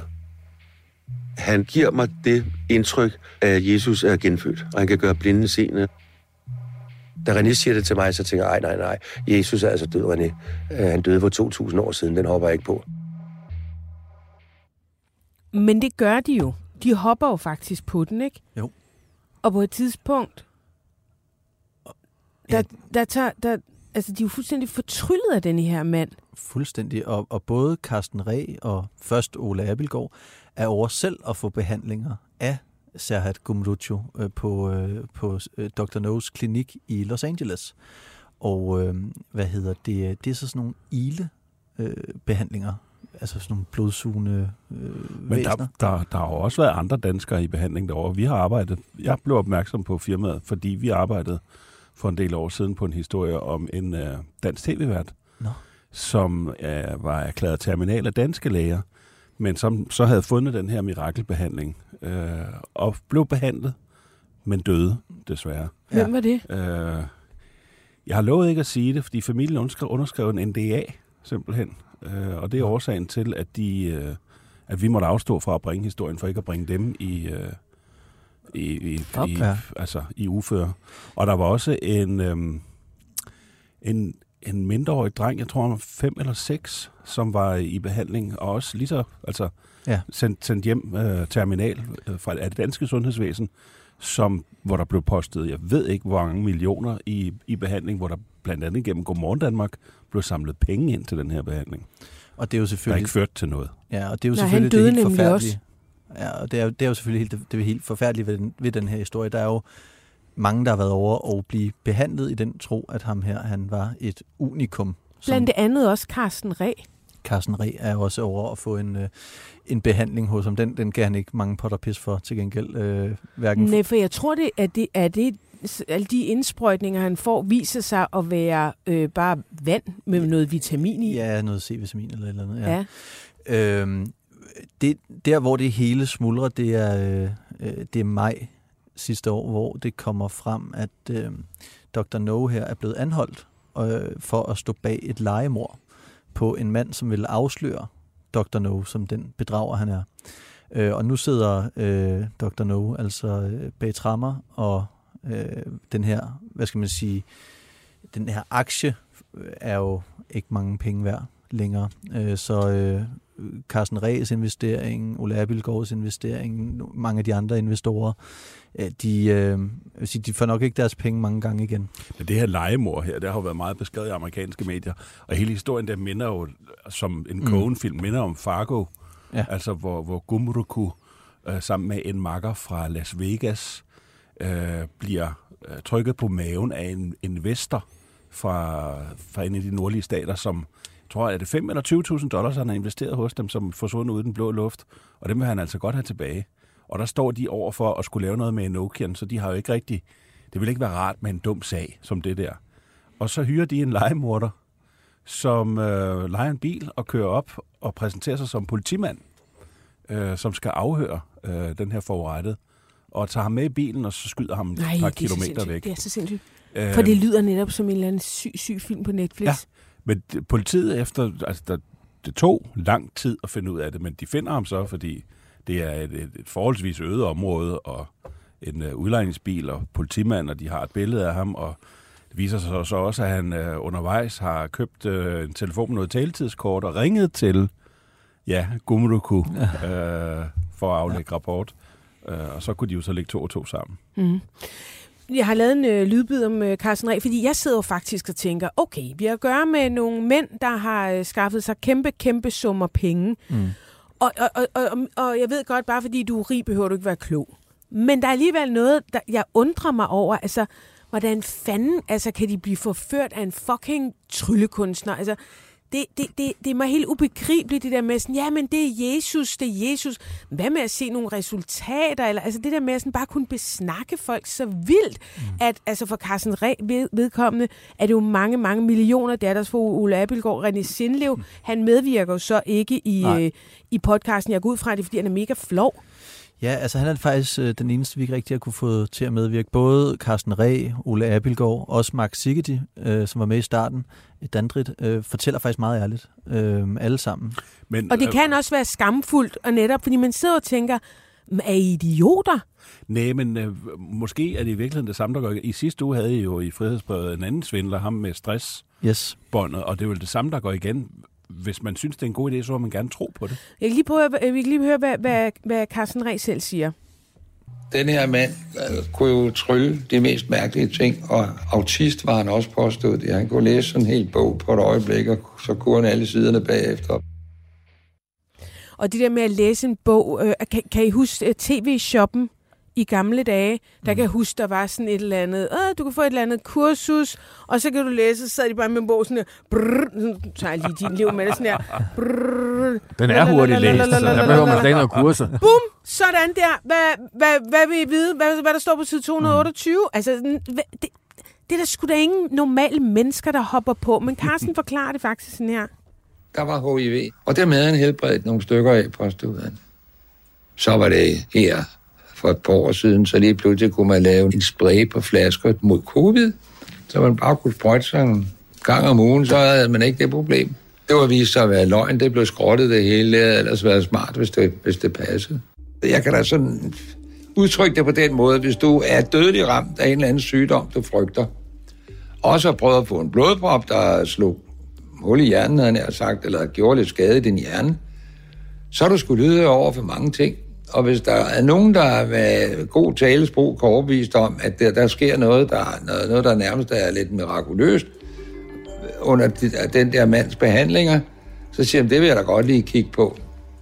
Han giver mig det indtryk, at Jesus er genfødt, og han kan gøre blinde seende. Da René siger det til mig, så tænker jeg, nej, nej, nej, Jesus er altså død, René. Han døde for to tusind år siden, den hopper jeg ikke på. Men det gør de jo. De hopper jo faktisk på den, ikke? Jo. Og på et tidspunkt, der, der tager... Der, altså, de er jo fuldstændig fortryllet af den her mand. Fuldstændig. Og, og både Carsten Reh og først Ole Abildgaard er over selv at få behandlinger af Serhat Gumrutju øh, på, øh, på øh, doktor No's klinik i Los Angeles. Og øh, hvad hedder det? Det er så sådan nogle ile-behandlinger. Øh, altså sådan nogle blodsugende øh, Men der, der, der har jo også været andre danskere i behandling derovre. Vi har arbejdet... Jeg blev opmærksom på firmaet, fordi vi arbejdede for en del år siden på en historie om en øh, dansk tv-vært, no. som øh, var erklæret terminal af danske læger, men som så havde fundet den her mirakelbehandling øh, og blev behandlet, men døde desværre. Hvem var det? Øh, jeg har lovet ikke at sige det, fordi familien underskrev, underskrev en N D A simpelthen, øh, og det er årsagen til, at, de, øh, at vi måtte afstå fra at bringe historien, for ikke at bringe dem i... Øh, I, i, i, altså, i uføre. Og der var også en, øhm, en, en mindreårig dreng, jeg tror han var fem eller seks, som var i behandling, og også lige så altså, ja. sendt, sendt hjem øh, terminal øh, fra det danske sundhedsvæsen, som, hvor der blev postet, jeg ved ikke hvor mange millioner i, i behandling, hvor der blandt andet gennem Godmorgen Danmark blev samlet penge ind til den her behandling. Og det er jo selvfølgelig... Der ikke ført til noget. Ja, og det er jo Nå, selvfølgelig det helt forfærdelige. Også. Ja, og det er, det er jo selvfølgelig helt, det er helt forfærdeligt ved den, ved den her historie. Der er jo mange, der har været over og blive behandlet i den tro, at ham her, han var et unikum. Blandt det andet også Carsten Reh. Carsten Reh er også over at få en, en behandling hos ham. Den, den gav han ikke mange potter pis for til gengæld. Øh, hverken Nej, for jeg tror, det er det, er det alle de indsprøjtninger, han får, viser sig at være øh, bare vand med noget vitamin i. Ja, noget C-vitamin eller et eller andet. Ja. ja. Øhm, det, der, hvor det hele smuldrer, det er, øh, det er maj sidste år, hvor det kommer frem, at øh, doktor No her er blevet anholdt øh, for at stå bag et legemord på en mand, som ville afsløre doktor No, som den bedrager, han er. Øh, og nu sidder øh, doktor No altså øh, bag tremmer, og øh, den her, hvad skal man sige, den her aktie er jo ikke mange penge værd længere. Øh, så øh, Carsten Rehs investering, Ole Abildgaards investering, mange af de andre investorer, øh, de, øh, sige, de får nok ikke deres penge mange gange igen. Men det her legemord her, det har jo været meget beskrevet i amerikanske medier, og hele historien der minder jo, som en Coen-film, minder om Fargo, ja. Altså hvor, hvor Gumrutju øh, sammen med en makker fra Las Vegas øh, bliver øh, trykket på maven af en investor fra, fra en af de nordlige stater, som, jeg tror, er det fem eller tyve tusind dollars, han har investeret hos dem, som forsvundet ud i den blå luft, og dem vil han altså godt have tilbage. Og der står de over for at skulle lave noget med Nokian, så de har jo ikke rigtig, det vil ikke være rart med en dum sag som det der. Og så hyrer de en legemorder, som øh, lejer en bil og kører op og præsenterer sig som politimand, øh, som skal afhøre øh, den her forurettede, og tager ham med i bilen, og så skyder ham Nej, et par det er kilometer væk. Det er så sindssygt. Øh, For det lyder netop som en eller anden syg, syg film på Netflix. Ja, men det, politiet efter, altså der, det tog lang tid at finde ud af det, men de finder ham så, fordi det er et, et, et forholdsvis øde område, og en uh, udlejningsbil og politimand, og de har et billede af ham, og det viser sig så også, at han uh, undervejs har købt uh, en telefon med noget taletidskort og ringet til ja, Gumruku ja. uh, for at aflægge ja. rapport. Uh, og så kunne de jo så lægge to og to sammen. Mm. Jeg har lavet en øh, lydbid om øh, Carsten Reh, fordi jeg sidder jo faktisk og tænker, okay, vi har at gøre med nogle mænd, der har øh, skaffet sig kæmpe, kæmpe summer penge. Mm. Og, og, og, og, og jeg ved godt, bare fordi du er rig, behøver du ikke være klog. Men der er alligevel noget, der jeg undrer mig over, altså, hvordan fanden altså, kan de blive forført af en fucking tryllekunstner? Altså, det, det, det, det er mig helt ubegribeligt, det der med sådan, ja, men det er Jesus, det er Jesus. Hvad med at se nogle resultater? Eller, altså det der med at sådan bare kunne besnakke folk så vildt, mm. at altså for Carsten Reh ved, vedkommende, er det jo mange, mange millioner. Det er der for Ole Abildgaard, René Sindlev. Mm. Han medvirker jo så ikke i, øh, i podcasten. Jeg går ud fra det, fordi han er mega flov. Ja, altså han er faktisk øh, den eneste, vi ikke rigtig har kunne få til at medvirke. Både Carsten Reh, Ole Abildgaard, også Mark Sigeti, øh, som var med i starten, Dandrit, øh, fortæller faktisk meget ærligt. Øh, alle sammen. Men, og det øh, kan også være skamfuldt, og netop fordi man sidder og tænker, er I idioter? Nej, men øh, måske er det i virkeligheden det samme, der går. I sidste uge havde I jo i Frihedsbrevet en anden svindler, ham med stressbåndet, yes. Og det er jo det samme, der går igen. Hvis man synes, det er en god idé, så må man gerne tro på det. Jeg kan lige, prøve, jeg kan lige høre, hvad, hvad, hvad Carsten Reh selv siger. Den her mand øh, kunne jo trylle de mest mærkelige ting, og autist var han også påstået det. Han kunne læse sådan en hel bog på et øjeblik, og så kunne han alle siderne bagefter. Og det der med at læse en bog, øh, kan, kan I huske uh, tv-shoppen i gamle dage? Der mm. kan jeg huske, der var sådan et eller andet, øh, du kan få et eller andet kursus, og så kan du læse, så sad de bare med en bog sådan her, brrr, så tager jeg lige din liv med det sådan her, brrr, den er hurtigt læst, så der behøver man slet ikke noget kurser. Bum! Sådan der. Hvad, hvad, hvad vil I vide? Hvad, hvad der står på side to hundrede otteogtyve? Mm. Altså, det, det er der sgu da ingen normale mennesker, der hopper på, men Carsten forklarer det faktisk sådan her. Der var H I V, og dermed havde han helbredt nogle stykker af, påstod han. Så var det her for et par år siden, så lige pludselig kunne man lave en spray på flasker mod covid, så man bare kunne sprøjte sig en gang om ugen, så havde man ikke det problem. Det var vist sig at være løgn, det blev skrottet det hele, det havde ellers været smart, hvis det, hvis det passede. Jeg kan da sådan udtrykke det på den måde, hvis du er dødelig ramt af en eller anden sygdom, du frygter, og så har prøvet at få en blodprop, der slog hul i hjernen, havde jeg sagt, eller gjorde lidt skade i din hjerne, så er du sgu lyde over for mange ting. Og hvis der er nogen, der med god talesprog kan overbevise om, at der, der sker noget der, noget, noget, der nærmest er lidt mirakuløst under de, den der mands behandlinger, så siger jeg, det vil jeg da godt lige kigge på.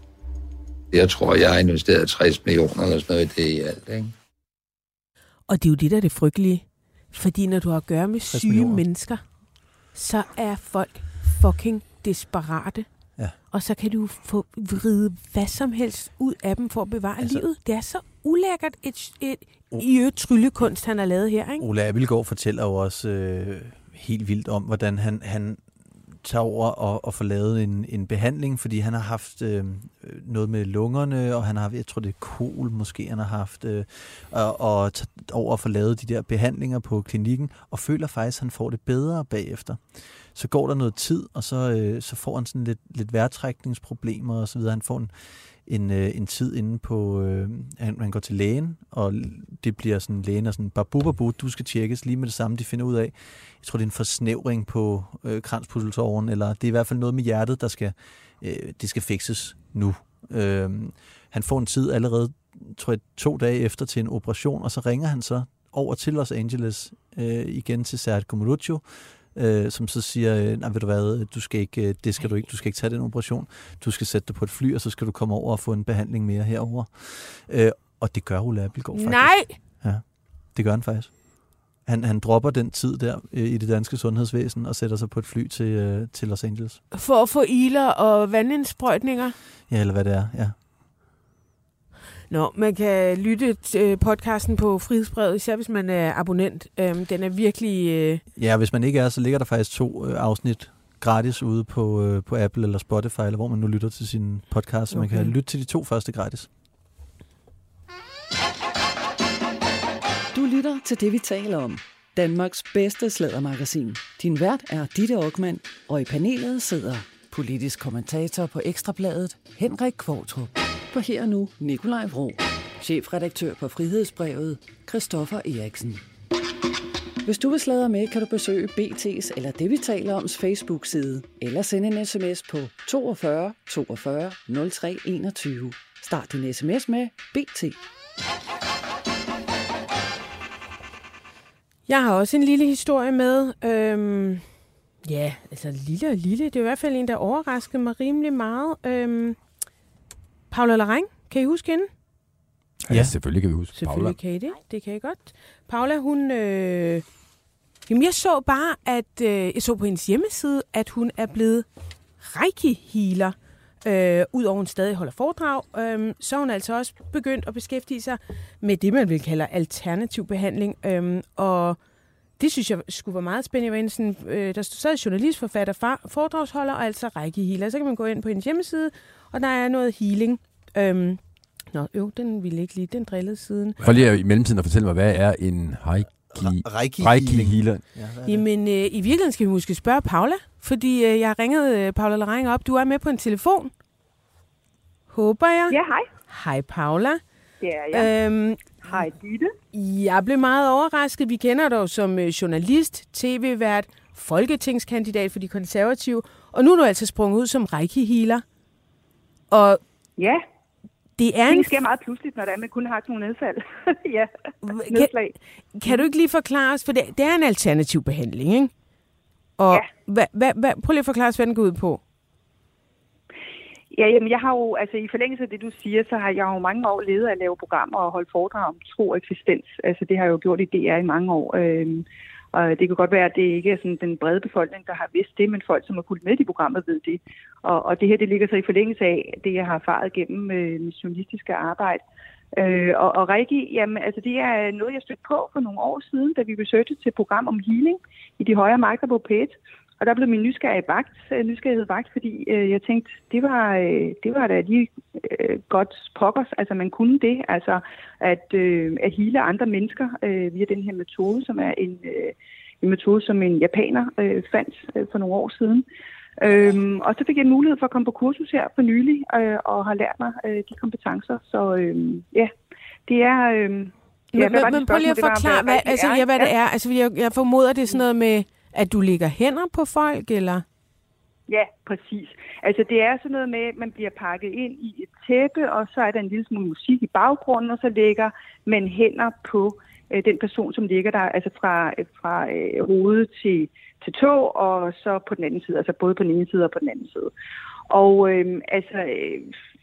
Jeg tror, jeg har investeret tres millioner eller sådan noget i det i alt, ikke? Og det er jo det, der er det frygtelige. Fordi når du har at gøre med syge millioner. mennesker, så er folk fucking desperate. Ja. Og så kan du få vride hvad som helst ud af dem for at bevare altså, livet. Det er så ulækkert et, et, et i øvrigt tryllekunst, han har lavet her, ikke? Ole Abildgaard fortæller jo også øh, helt vildt om, hvordan han, han tager over og, og får lavet en, en behandling, fordi han har haft øh, noget med lungerne, og han har, jeg tror det er kol måske, han har haft, øh, og, og tager over og får lavet de der behandlinger på klinikken, og føler faktisk, at han får det bedre bagefter. Så går der noget tid, og så, øh, så får han sådan lidt, lidt vejrtrækningsproblemer og så videre. Han får en, en, øh, en tid inde på, øh, han, han går til lægen, og det bliver sådan, lægen er sådan, babu, babu, du skal tjekkes lige med det samme, de finder ud af. Jeg tror, det er en forsnævring på øh, kranspulsåren, eller det er i hvert fald noget med hjertet, der skal, øh, det skal fikses nu. Øh, han får en tid allerede, tror jeg, to dage efter til en operation, og så ringer han så over til Los Angeles øh, igen til Serhat Gumrucu, Øh, som så siger, nej, ved du hvad, du skal ikke, det skal du ikke, du skal ikke tage den operation, du skal sætte dig på et fly, og så skal du komme over og få en behandling mere herover. Øh, og det gør Ole Abildgaard faktisk. Nej! Ja, det gør han faktisk. Han, han dropper den tid der øh, i det danske sundhedsvæsen og sætter sig på et fly til, øh, til Los Angeles. For at få iler og vandindsprøjtninger? Ja, eller hvad det er, ja. Nå, man kan lytte til podcasten på Frihedsbrevet, især hvis man er abonnent. Øhm, den er virkelig... Øh... Ja, hvis man ikke er, så ligger der faktisk to øh, afsnit gratis ude på, øh, på Apple eller Spotify, eller hvor man nu lytter til sin podcast, så okay. Man kan lytte til de to første gratis. Du lytter til det, vi taler om. Danmarks bedste sladdermagasin. Din vært er Ditte Okman, og i panelet sidder politisk kommentator på Ekstrabladet, Henrik Kvartrup. For her nu Nikolaj Vraa, chefredaktør på Frihedsbrevet, Christoffer Eriksen. Hvis du vil sladre med, kan du besøge B T's eller det, vi taler oms Facebook-side, eller sende en sms på toogfyrre toogfyrre nul tre enogtyve. Start din sms med B T. Jeg har også en lille historie med. Øhm, ja, altså lille og lille. Det er i hvert fald en, der overraskede mig rimelig meget. Øhm, Paula Larraín, kan I huske hende? Ja, ja, selvfølgelig kan vi huske selvfølgelig Paula. Kan I det. Det kan I godt. Paula, hun... Øh, jamen, jeg så bare, at... Øh, jeg så på hendes hjemmeside, at hun er blevet Reiki-healer. Øh, Udover hun stadig holder foredrag, øh, så er hun altså også begyndt at beskæftige sig med det, man vil kalde alternativ behandling. Øh, og det synes jeg skulle være meget spændende. Jeg var sådan, øh, der stod journalist, forfatter, far, foredragsholder og altså Reiki-healer. Så kan man gå ind på hendes hjemmeside, og der er noget healing. Øh, nå, jo, den ville ikke lige. Den drillede siden. For lige i mellemtiden at fortælle mig, hvad er en Reiki? Reiki, Reiki healer. Ja, Jamen, øh, i virkeligheden skal vi måske spørge Paula, fordi øh, jeg har ringet øh, Paula Larraín op. Du er med på en telefon. Håber jeg. Ja, hej. Hej, Paula. Det er jeg. Øhm, hej, Ditte. Jeg blev meget overrasket. Vi kender dig som øh, journalist, tv-vært, folketingskandidat for de konservative, og nu er du altså sprunget ud som Reiki-healer. Og ja. Det er det en... sker meget pludseligt, når det er, man kun har sådan nogle nedfald. ja, nedslag. Kan, kan du ikke lige forklare os, for det, det er en alternativ behandling, ikke? Og ja. Hva, hva, hva, prøv lige at forklare os, hvad den går ud på. Ja, jamen, jeg har jo, altså i forlængelse af det, du siger, så har jeg jo mange år ledet at lave programmer og holde foredrag om tro og eksistens. Altså det har jeg jo gjort i D R i mange år. Øhm, og det kan godt være, at det ikke er sådan den brede befolkning, der har vidst det, men folk, som har fulgt med i programmet, ved det. Og, og det her, det ligger så i forlængelse af det, jeg har erfaret gennem øh, mit journalistiske arbejde. Øh, og, og Reiki, jamen, altså det er noget, jeg stødte på for nogle år siden, da vi besøgte til et program om healing i de højere magter på P et. Og der blev min nysgerrighed vagt, nysgerrighed vagt fordi øh, jeg tænkte, det var, øh, det var da lige øh, godt pokkers, altså man kunne det, altså at, øh, at hele andre mennesker øh, via den her metode, som er en, øh, en metode, som en japaner øh, fandt øh, for nogle år siden. Øhm, og så fik jeg en mulighed for at komme på kursus her for nylig, øh, og har lært mig øh, de kompetencer, så øh, ja, det er... Øh, men ja, men, men prøv lige at forklare, hvad, altså, ja, hvad det er. Altså, jeg, jeg formoder, det er sådan noget med... At du lægger hænder på folk, eller? Ja, præcis. Altså det er sådan noget med, at man bliver pakket ind i et tæppe, og så er der en lille smule musik i baggrunden, og så lægger man hænder på øh, den person, som ligger der, altså fra, fra øh, hovedet til, til tå, og så på den anden side, altså både på den ene side og på den anden side. Og øh, altså... Øh,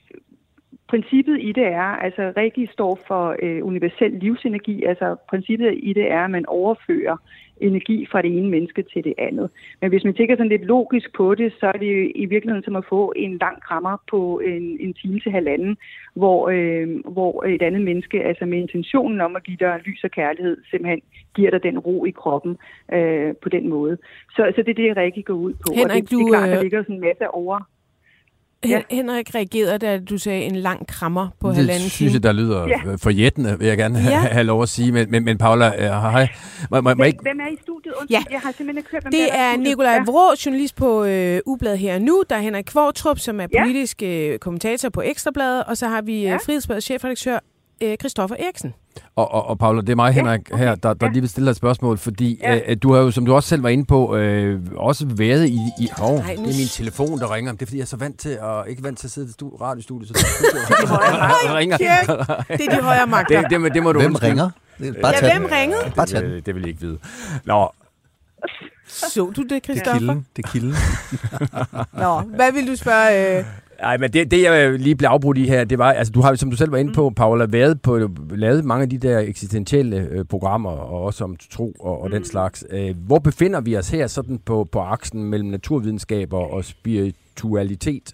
Princippet i det er, altså Reiki står for øh, universel livsenergi, altså princippet i det er, at man overfører energi fra det ene menneske til det andet. Men hvis man tænker sådan lidt logisk på det, så er det jo i virkeligheden som at få en lang krammer på en, en time til halvanden, hvor, øh, hvor et andet menneske, altså med intentionen om at give dig lys og kærlighed, simpelthen giver dig den ro i kroppen øh, på den måde. Så, så det er det, Reiki går ud på. Henrik, og det, det er klart, der ligger sådan en masse over... Ja. Henrik reagerede, da du sagde en lang krammer på det halvanden time. Det synes jeg, der lyder ja. forjættende, vil jeg gerne ja. have, have lov at sige. Men, men, men Paula, uh, hej. Må, må, hvem, ikke... hvem er i studiet? Undskyld, ja. Jeg har simpelthen ikke hørt, hvem det der er, er Nikolaj Vraa, journalist på øh, Ugebladet her nu. Der er Henrik Kvartrup, som er politisk øh, kommentator på Ekstrabladet. Og så har vi øh, Frihedsbredets chefredaktør, øh, Christoffer Eriksen. Og, og, og Paula, det er mig, Henrik, ja, okay. her, der, der ja. lige vil stille dig et spørgsmål, fordi ja. øh, du har jo, som du også selv var inde på, øh, også været i... i oh, Ej, det er min telefon, der ringer. Det er, fordi jeg er så vant til at, ikke vant til at sidde i stu- radiostudiet. Så det er de højere ringer. Det er de højere magter. Det, det, det må du hvem ringer? Bare ja, hvem ringede? Bare det, det, det vil jeg ikke vide. Nå. Så du det, Christoffer? Det er kilden. Det er kilden. Nå, hvad vil du spørge... Øh... Nej, men det, det, jeg lige blev afbrudt i her, det var, altså du har, som du selv var inde på, Paula, været på, lavet mange af de der eksistentielle øh, programmer, og også om tro og, og mm. den slags. Øh, hvor befinder vi os her sådan på, på aksen mellem naturvidenskab og spiritualitet?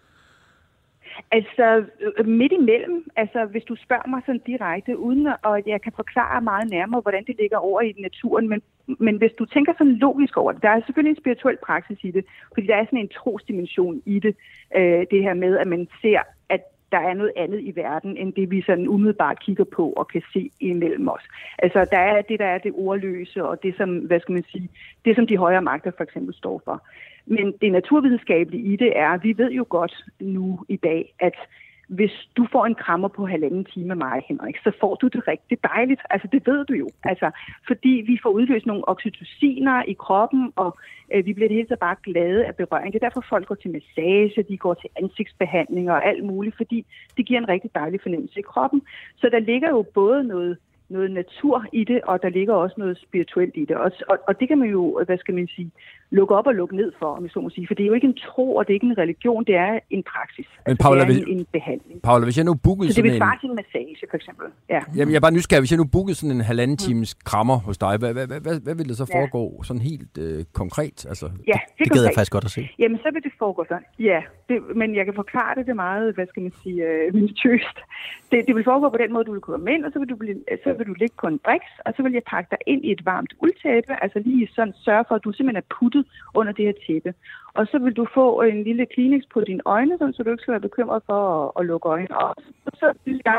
Altså midt imellem, altså hvis du spørger mig sådan direkte, uden at jeg kan forklare meget nærmere, hvordan det ligger over i naturen, men, men hvis du tænker sådan logisk over det, der er selvfølgelig en spirituel praksis i det, fordi der er sådan en trosdimension i det, øh, det her med, at man ser, at der er noget andet i verden, end det vi sådan umiddelbart kigger på og kan se imellem os. Altså der er det, der er det ordløse, og det som, hvad skal man sige, det som de højere magter for eksempel står for. Men det naturvidenskabelige i det er, vi ved jo godt nu i dag, at hvis du får en krammer på halvanden time af mig, Henrik, så får du det rigtig dejligt. Altså det ved du jo. Altså, fordi vi får udløst nogle oxytociner i kroppen, og øh, vi bliver det hele taget bare glade af berøring. Det er derfor folk går til massage, de går til ansigtsbehandling og alt muligt, fordi det giver en rigtig dejlig fornemmelse i kroppen. Så der ligger jo både noget noget natur i det, og der ligger også noget spirituelt i det. Og, og, og det kan man jo, hvad skal man sige, lukke op og lukke ned for, om jeg så må sige. For det er jo ikke en tro, og det er ikke en religion, det er en praksis. Men altså, Paula, det er en, hvis, en behandling. Paula, hvis jeg nu bookede så det sådan vil en... svare til en massage, for eksempel. Ja. Jamen, jeg er bare nysgerrig. Hvis jeg nu bookede sådan en halvanden times krammer hos dig, hvad, hvad, hvad, hvad vil det så foregå ja. sådan helt øh, konkret? Altså, ja, det, det gad jeg faktisk godt at se. Jamen, så vil det foregå sådan. Ja, det, men jeg kan forklare det, det er meget, hvad skal man sige, øh, minutiøst. Det, det vil foregå på den måde, du vil komme ind, og så vil du, blive, så vil du ligge på en briks, og så vil jeg pakke dig ind i et varmt uldtæppe, altså lige sådan sørge for, at du simpelthen er puttet under det her tæppe. Og så vil du få en lille Kleenex på dine øjne, så du ikke skal være bekymret for at, at lukke øjnene op. Og så vil jeg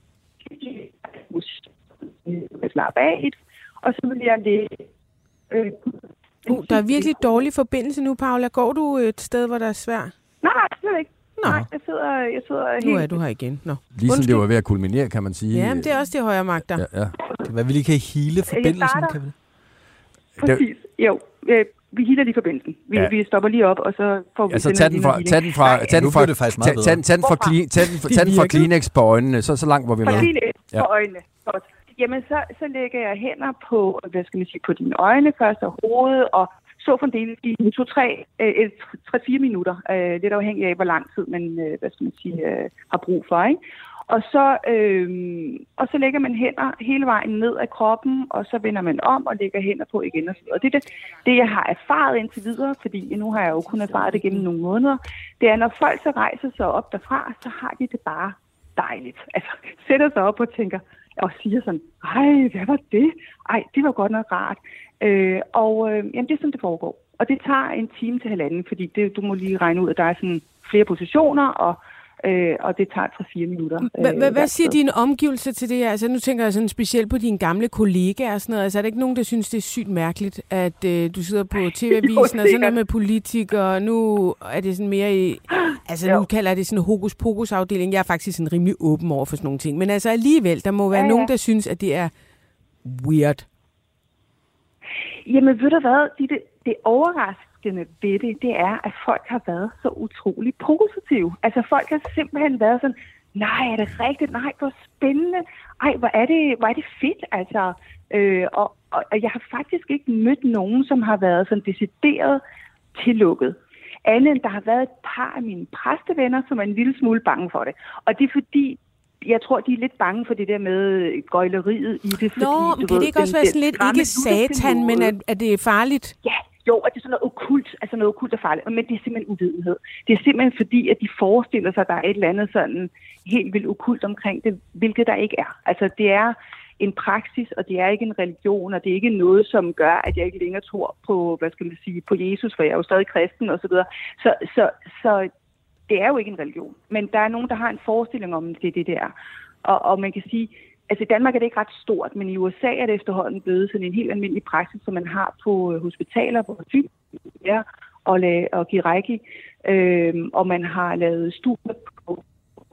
slappe af, og så vil jeg lægge... Øh, uh, der er virkelig dårlig forbindelse nu, Paula. Går du et sted, hvor der er svært? Nej, slet ikke. Nå. Nej, jeg sidder, jeg sidder helt... Nu er du her igen. Nå. Ligesom Undskyld. Det var ved at kulminere, kan man sige. Ja, men det er også de højere magter. Ja, ja. Hvad vi lige kan hele forbindelsen, kan vi? Præcis, jo. Vi healer lige forbindelsen. Vi, ja. vi stopper lige op, og så får vi... Altså, tag den fra... Tag den fra... Tag den fra... Tag den fra... Tag den fra Kleenex på øjnene, så så langt hvor vi med. Fra Kleenex på øjnene. Godt. Jamen, så, så lægger jeg hænder på, hvad skal man sige, på dine øjne først og hovedet, og så for en del i to-tre, øh, tre-fire minutter, øh, lidt afhængig af, hvor lang tid man, øh, hvad skal man sige, øh, har brug for, ikke? Og så, øh, og så lægger man hænder hele vejen ned af kroppen, og så vender man om og lægger hænder på igen. Og, og det er det, det, jeg har erfaret indtil videre, fordi nu har jeg jo kun erfaret det gennem nogle måneder, det er, når folk så rejser sig op derfra, så har de det bare dejligt. Altså, sætter sig op og tænker, og siger sådan, ej, hvad var det? Ej, det var godt nok rart. Øh, og øh, jamen, det er sådan, det foregår. Og det tager en time til halvanden, fordi det, du må lige regne ud, at der er sådan flere positioner, og, øh, og det tager tre-fire minutter. Øh, hvad siger dine omgivelser til det her? Altså, nu tænker jeg sådan specielt på dine gamle kollegaer og sådan noget. Altså, er der ikke nogen, der synes, det er sygt mærkeligt, at øh, du sidder på T V-avisen og sådan noget med politikere, og nu er det sådan mere i... Altså, nu kalder jeg det sådan en hokus-pokus-afdeling. Jeg er faktisk sådan rimelig åben over for sådan nogle ting. Men altså alligevel, der må være ja, ja. nogen, der synes, at det er weird. Jamen, ved du hvad? Det, det overraskende ved det, det er, at folk har været så utrolig positive. Altså, folk har simpelthen været sådan, nej, er det rigtigt? Nej, hvor spændende. Ej, hvor er det, hvor er det fedt, altså. Øh, og, og, og jeg har faktisk ikke mødt nogen, som har været sådan decideret tillukket. Andet end der har været et par af mine præstevenner, som er en lille smule bange for det. Og det er fordi, jeg tror, de er lidt bange for det der med gøjleriet i det. Fordi, Nå, men kan det ikke den, også være sådan lidt, ikke satan, men at, at det er farligt? Ja, jo, og det er sådan noget okkult, altså noget okkult er farligt, men det er simpelthen uvidenhed. Det er simpelthen fordi, at de forestiller sig, at der er et eller andet sådan helt vildt okkult omkring det, hvilket der ikke er. Altså, det er en praksis, og det er ikke en religion, og det er ikke noget, som gør, at jeg ikke længere tror på, hvad skal man sige, på Jesus, for jeg er jo stadig kristen og så videre. Så, så, så det er jo ikke en religion, men der er nogen, der har en forestilling om, det er det, det er. Og, og man kan sige, altså i Danmark er det ikke ret stort, men i U S A er det efterhånden blevet sådan en helt almindelig praksis, som man har på hospitaler, på sygehuse, og, og give reiki, øhm, og man har lavet studier på.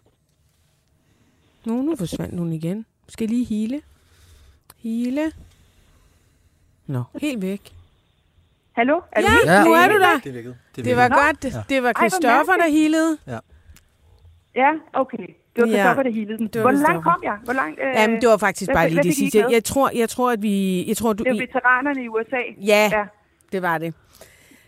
Nu, nu forsvandt hun igen. Skal lige hele. Hele. Nå, helt væk. Hallo? Er ja, du nu er du der. Det, det, det, det var godt. Ja. Det var Christoffer, der healede. Ja, ja okay. Det var Christoffer, der healede. Hvor langt kom jeg? Hvor langt, øh, Jamen, det var faktisk bare lige det sidste. Jeg tror, jeg tror, at vi... Jeg tror, du, det var veteranerne i U S A. Ja, ja, det var det.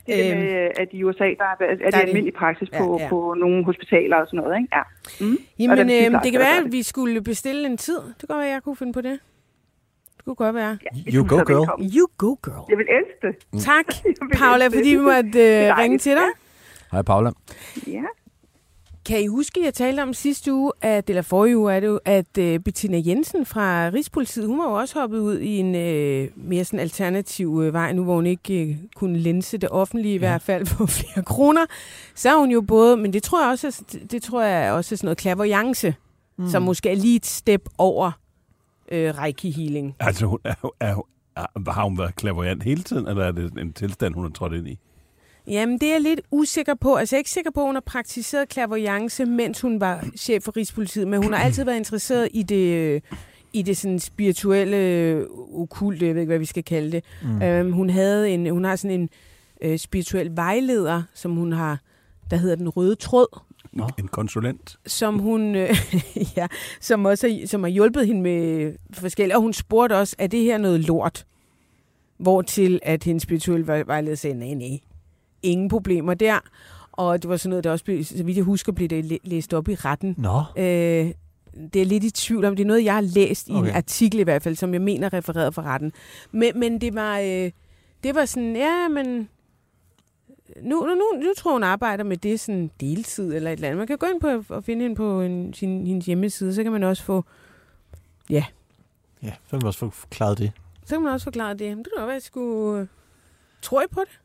det øhm, med, at i U S A, der er, er det, det almindelig praksis på, ja, ja. på nogle hospitaler og sådan noget, ikke? Ja. Mm. Jamen, det, øh, det kan være, at vi skulle bestille en tid. Det kan godt være, at jeg kunne finde på det. Det kunne godt være. Ja, you go, girl. You go, girl. Jeg vil elske det. Mm. Tak, Paula, fordi vi måtte øh, ringe til dig. Hej, Paula. Ja. Kan I huske, at jeg talte om sidste uge, at, eller forrige uge, er det jo, at uh, Bettina Jensen fra Rigspolitiet, hun var jo også hoppet ud i en uh, mere sådan alternativ uh, vej, nu hvor hun ikke uh, kunne lænse det offentlige, i ja. hvert fald for flere kroner. Så er hun jo både, men det tror jeg også, det, det tror jeg også er sådan noget clairvoyance, mm. som måske er lige et step over uh, Reiki healing. Altså, hun er, er, er, har hun været clairvoyant hele tiden, eller er det en tilstand, hun har trådt ind i? Jamen, det er jeg lidt usikker på. Altså, jeg er ikke sikker på, at hun har praktiseret clairvoyance, mens hun var chef for Rigspolitiet, men hun har altid været interesseret i det, i det sådan spirituelle, okkulte, jeg ved ikke, hvad vi skal kalde det. Mm. Øhm, hun, havde en, hun har sådan en øh, spirituel vejleder, som hun har, der hedder Den Røde Tråd. En, en konsulent. Som hun, øh, ja, som også har, som har hjulpet hende med forskellige. Og hun spurgte også, er det her noget lort? Hvortil, at hendes spirituelle vejleder sagde, nej, nej. Ingen problemer der, og det var sådan noget, der også blev, så vidt jeg husker, blev det læst op i retten. Nå. Øh, det er lidt i tvivl om, det er noget, jeg har læst okay. i en artikel i hvert fald, som jeg mener refereret fra retten. Men, men det var, øh, det var sådan, ja, men nu, nu, nu tror hun arbejder med det sådan deltid eller et eller andet. Man kan gå ind på og finde hende på en, sin, hendes hjemmeside, så kan man også få, ja. Ja, så kan man også få forklaret det. Så kan man også forklare det. Men det kan godt være, at jeg skulle... Tror I på det?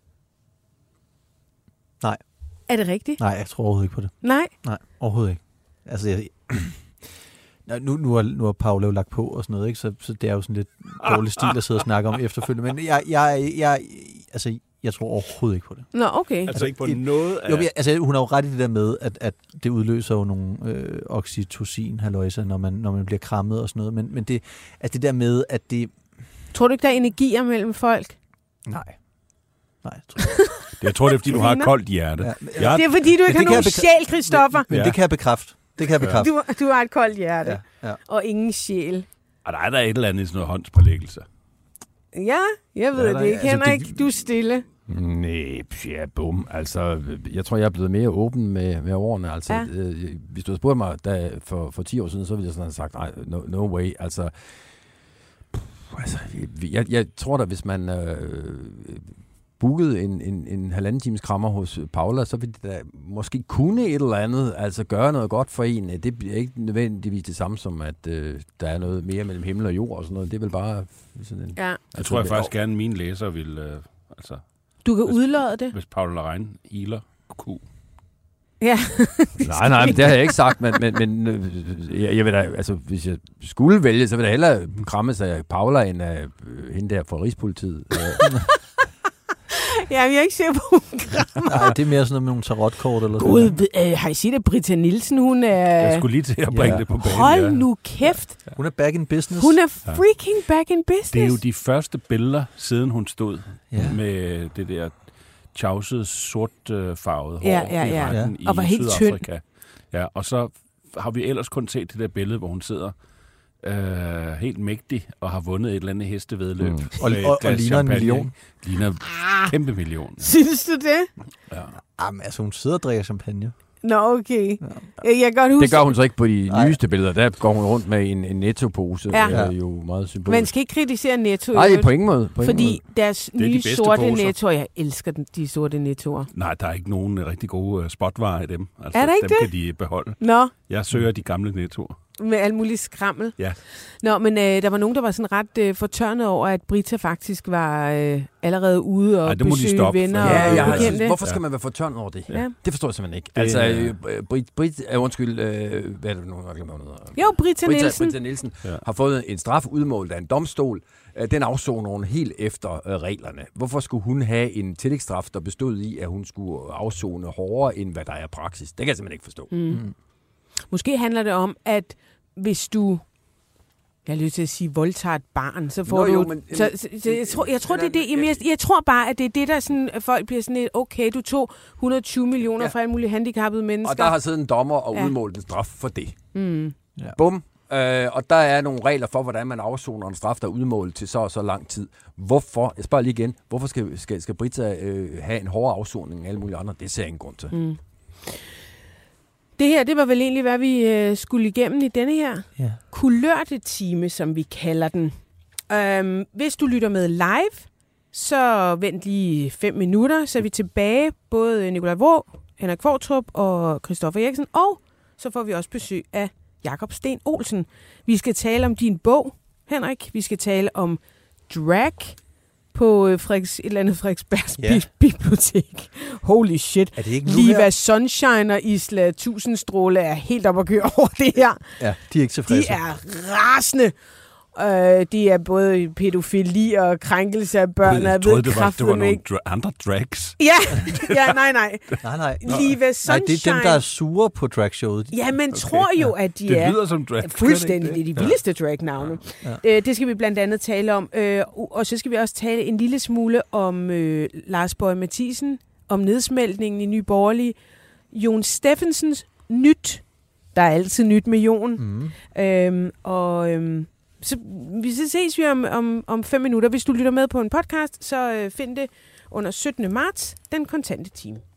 Nej. Er det rigtigt? Nej, jeg tror overhovedet ikke på det. Nej? Nej, overhovedet ikke. Altså, jeg, nu, nu, har, nu har Paula jo lagt på og sådan noget, ikke? Så, så det er jo sådan lidt dårlig stil at sidde og snakke om efterfølgende. Men jeg, jeg, jeg, altså, jeg tror overhovedet ikke på det. Nå, okay. Altså, altså ikke på et, noget af... Jo, altså, hun har jo ret i det der med, at, at det udløser jo nogle øh, oxytocin, halløjser, når man, når man bliver krammet og sådan noget. Men, men det, altså det der med, at det... Tror du ikke, der er energier mellem folk? Nej. Nej, tror jeg Jeg tror, det er, fordi du har et koldt hjerte. Ja, ja. Jeg... Det er, fordi du ikke har nogen sjæl, Christoffer. Men, men ja. det kan jeg bekræfte. Det kan jeg bekræfte. Du, du har et koldt hjerte. Ja, ja. Og ingen sjæl. Og der er der et eller andet i sådan noget håndspålæggelse. Ja, jeg ved ja, det ikke. Altså, Henrik, det... du er stille. Nej, ja, bum. Altså, jeg tror, jeg er blevet mere åben med, med årene. Altså, ja. øh, hvis du havde spurgt mig da, for, for ti år siden, så ville jeg sådan have sagt, nej, no, no way. Altså, pff, altså jeg, jeg tror da, hvis man... Øh, bookede en, en, en halvanden times krammer hos Paula, så ville det da måske kunne et eller andet, altså gøre noget godt for en. Det bliver ikke nødvendigvis det samme som, at øh, der er noget mere mellem himmel og jord og sådan noget. Det er vel bare sådan en... Ja. Jeg altså, tror jeg faktisk gerne, at mine læsere vil... Øh, altså, du kan hvis, udlade det. Hvis Paula Rein healer Q. Ja. nej, nej, men det har jeg ikke sagt, men, men, men jeg, jeg vil da, altså, hvis jeg skulle vælge, så vil jeg hellere kramme sig af Paula end af øh, hende der fra Rigspolitiet. Ja, jeg er ikke sikker på, hun krammer. Nej, det er mere sådan noget med nogle tarotkort eller God, sådan noget. Øh, har I set, at Britta Nielsen, hun er... Jeg skulle lige til at bringe ja. det på banen. Hold ja. nu kæft. Ja. Hun er back in business. Hun er freaking ja. back in business. Det er jo de første billeder, siden hun stod ja. med det der tjavsede sortfarvede hår ja, ja, ja. i retten ja. Og var i helt Sydafrika. tynd. Ja, og så har vi ellers kun set det der billede, hvor hun sidder øh, helt mægtig og har vundet et eller andet hestevedløb. Mm. Og, og, og ligner en million. Ligner ah, kæmpe million. Synes du det? Ja. Jamen, altså, hun sidder og drikker champagne. Nå, okay. Ja. Jeg kan godt huske... Det gør hun så ikke på de Nej. nyeste billeder. Der går hun rundt med en, en Netto-pose. Ja. Det er jo meget symbolisk. Man skal ikke kritisere Netto. Nej, på ingen måde. På ingen fordi måde. deres nye de sorte Nettoer, jeg elsker den, de sorte Nettoer. Nej, der er ikke nogen rigtig gode spotvarer i dem. Altså, er der ikke dem det? kan de beholde. Nå. Jeg søger de gamle Nettoer. Med alt muligt skrammel. Ja. Nå, men øh, der var nogen, der var sådan ret øh, fortørnet over, at Britta faktisk var øh, allerede ude og Ej, besøge venner ja, og ja, bekendte. altså, hvorfor skal man være fortørnet over det? Ja. Det forstår jeg simpelthen ikke. Det, altså, øh, Brit, Brit, øh, undskyld, øh, hvad er det nu? Jo, Britta Nielsen. Britta Nielsen ja. har fået en straf udmålt af en domstol. Den afsoner hun helt efter øh, reglerne. Hvorfor skulle hun have en tillægsstraf, der bestod i, at hun skulle afsone hårdere, end hvad der er praksis? Det kan jeg simpelthen ikke forstå. Mm. Mm. Måske handler det om, at hvis du, jeg har lyst til at sige, voldtager et barn, så får Nå, du... Jo, men, så, så, så jeg tror, jeg tror det er det. Jamen, jeg, jeg tror bare, at det er det, der sådan, at folk bliver sådan et, okay, du tog et hundrede og tyve millioner ja. fra alle mulige handicappede mennesker. Og der har siddet en dommer og ja. udmålt en straf for det. Mm. Ja. Bum. Øh, og der er nogle regler for, hvordan man afsoner en straf, der er udmålet til så og så lang tid. Hvorfor, jeg spørger lige igen, hvorfor skal, skal, skal Britta øh, have en hårdere afsoning end alle mulige andre? Det ser jeg ingen grund til. Mm. Det her, det var vel egentlig, hvad vi øh, skulle igennem i denne her ja. kulørte time, som vi kalder den. Øhm, hvis du lytter med live, så vent lige fem minutter, så er vi tilbage. Både Nikolaj Vraa, Henrik Kvartrup og Christoffer Eriksen, og så får vi også besøg af Jakob Sten Olsen. Vi skal tale om din bog, Henrik. Vi skal tale om drag på Frederiks, et eller andet Frederiksbergs yeah. bi- bibliotek. Holy shit. Er det ikke nu Liva her? Sunshine og Isla Tusindstråle er helt op at køre over det her. Ja, de er ikke tilfredse. De er rasende. Uh, de er både pædofili og krænkelse af børn. Jeg troede, det var, det var nogle dra- andre drags. Ja, ja, nej, nej. nej, nej. Liva Sunshine. Nej, det er dem, der er sure på dragshowet. Ja, man okay. tror jo, at de det er... Det lyder som drag. Fuldstændig. Det er de vildeste ja. drag-navne. Ja. Uh, det skal vi blandt andet tale om. Uh, og så skal vi også tale en lille smule om uh, Lars Boje Mathiesen, om nedsmeltningen i Nye Borgerlige. Jon Steffensens nyt. Der er altid nyt med Jon. Mm. Uh, og... Um, Så, så ses vi om, om, om fem minutter. Hvis du lytter med på en podcast, så øh, find det under syttende marts, den kontante time.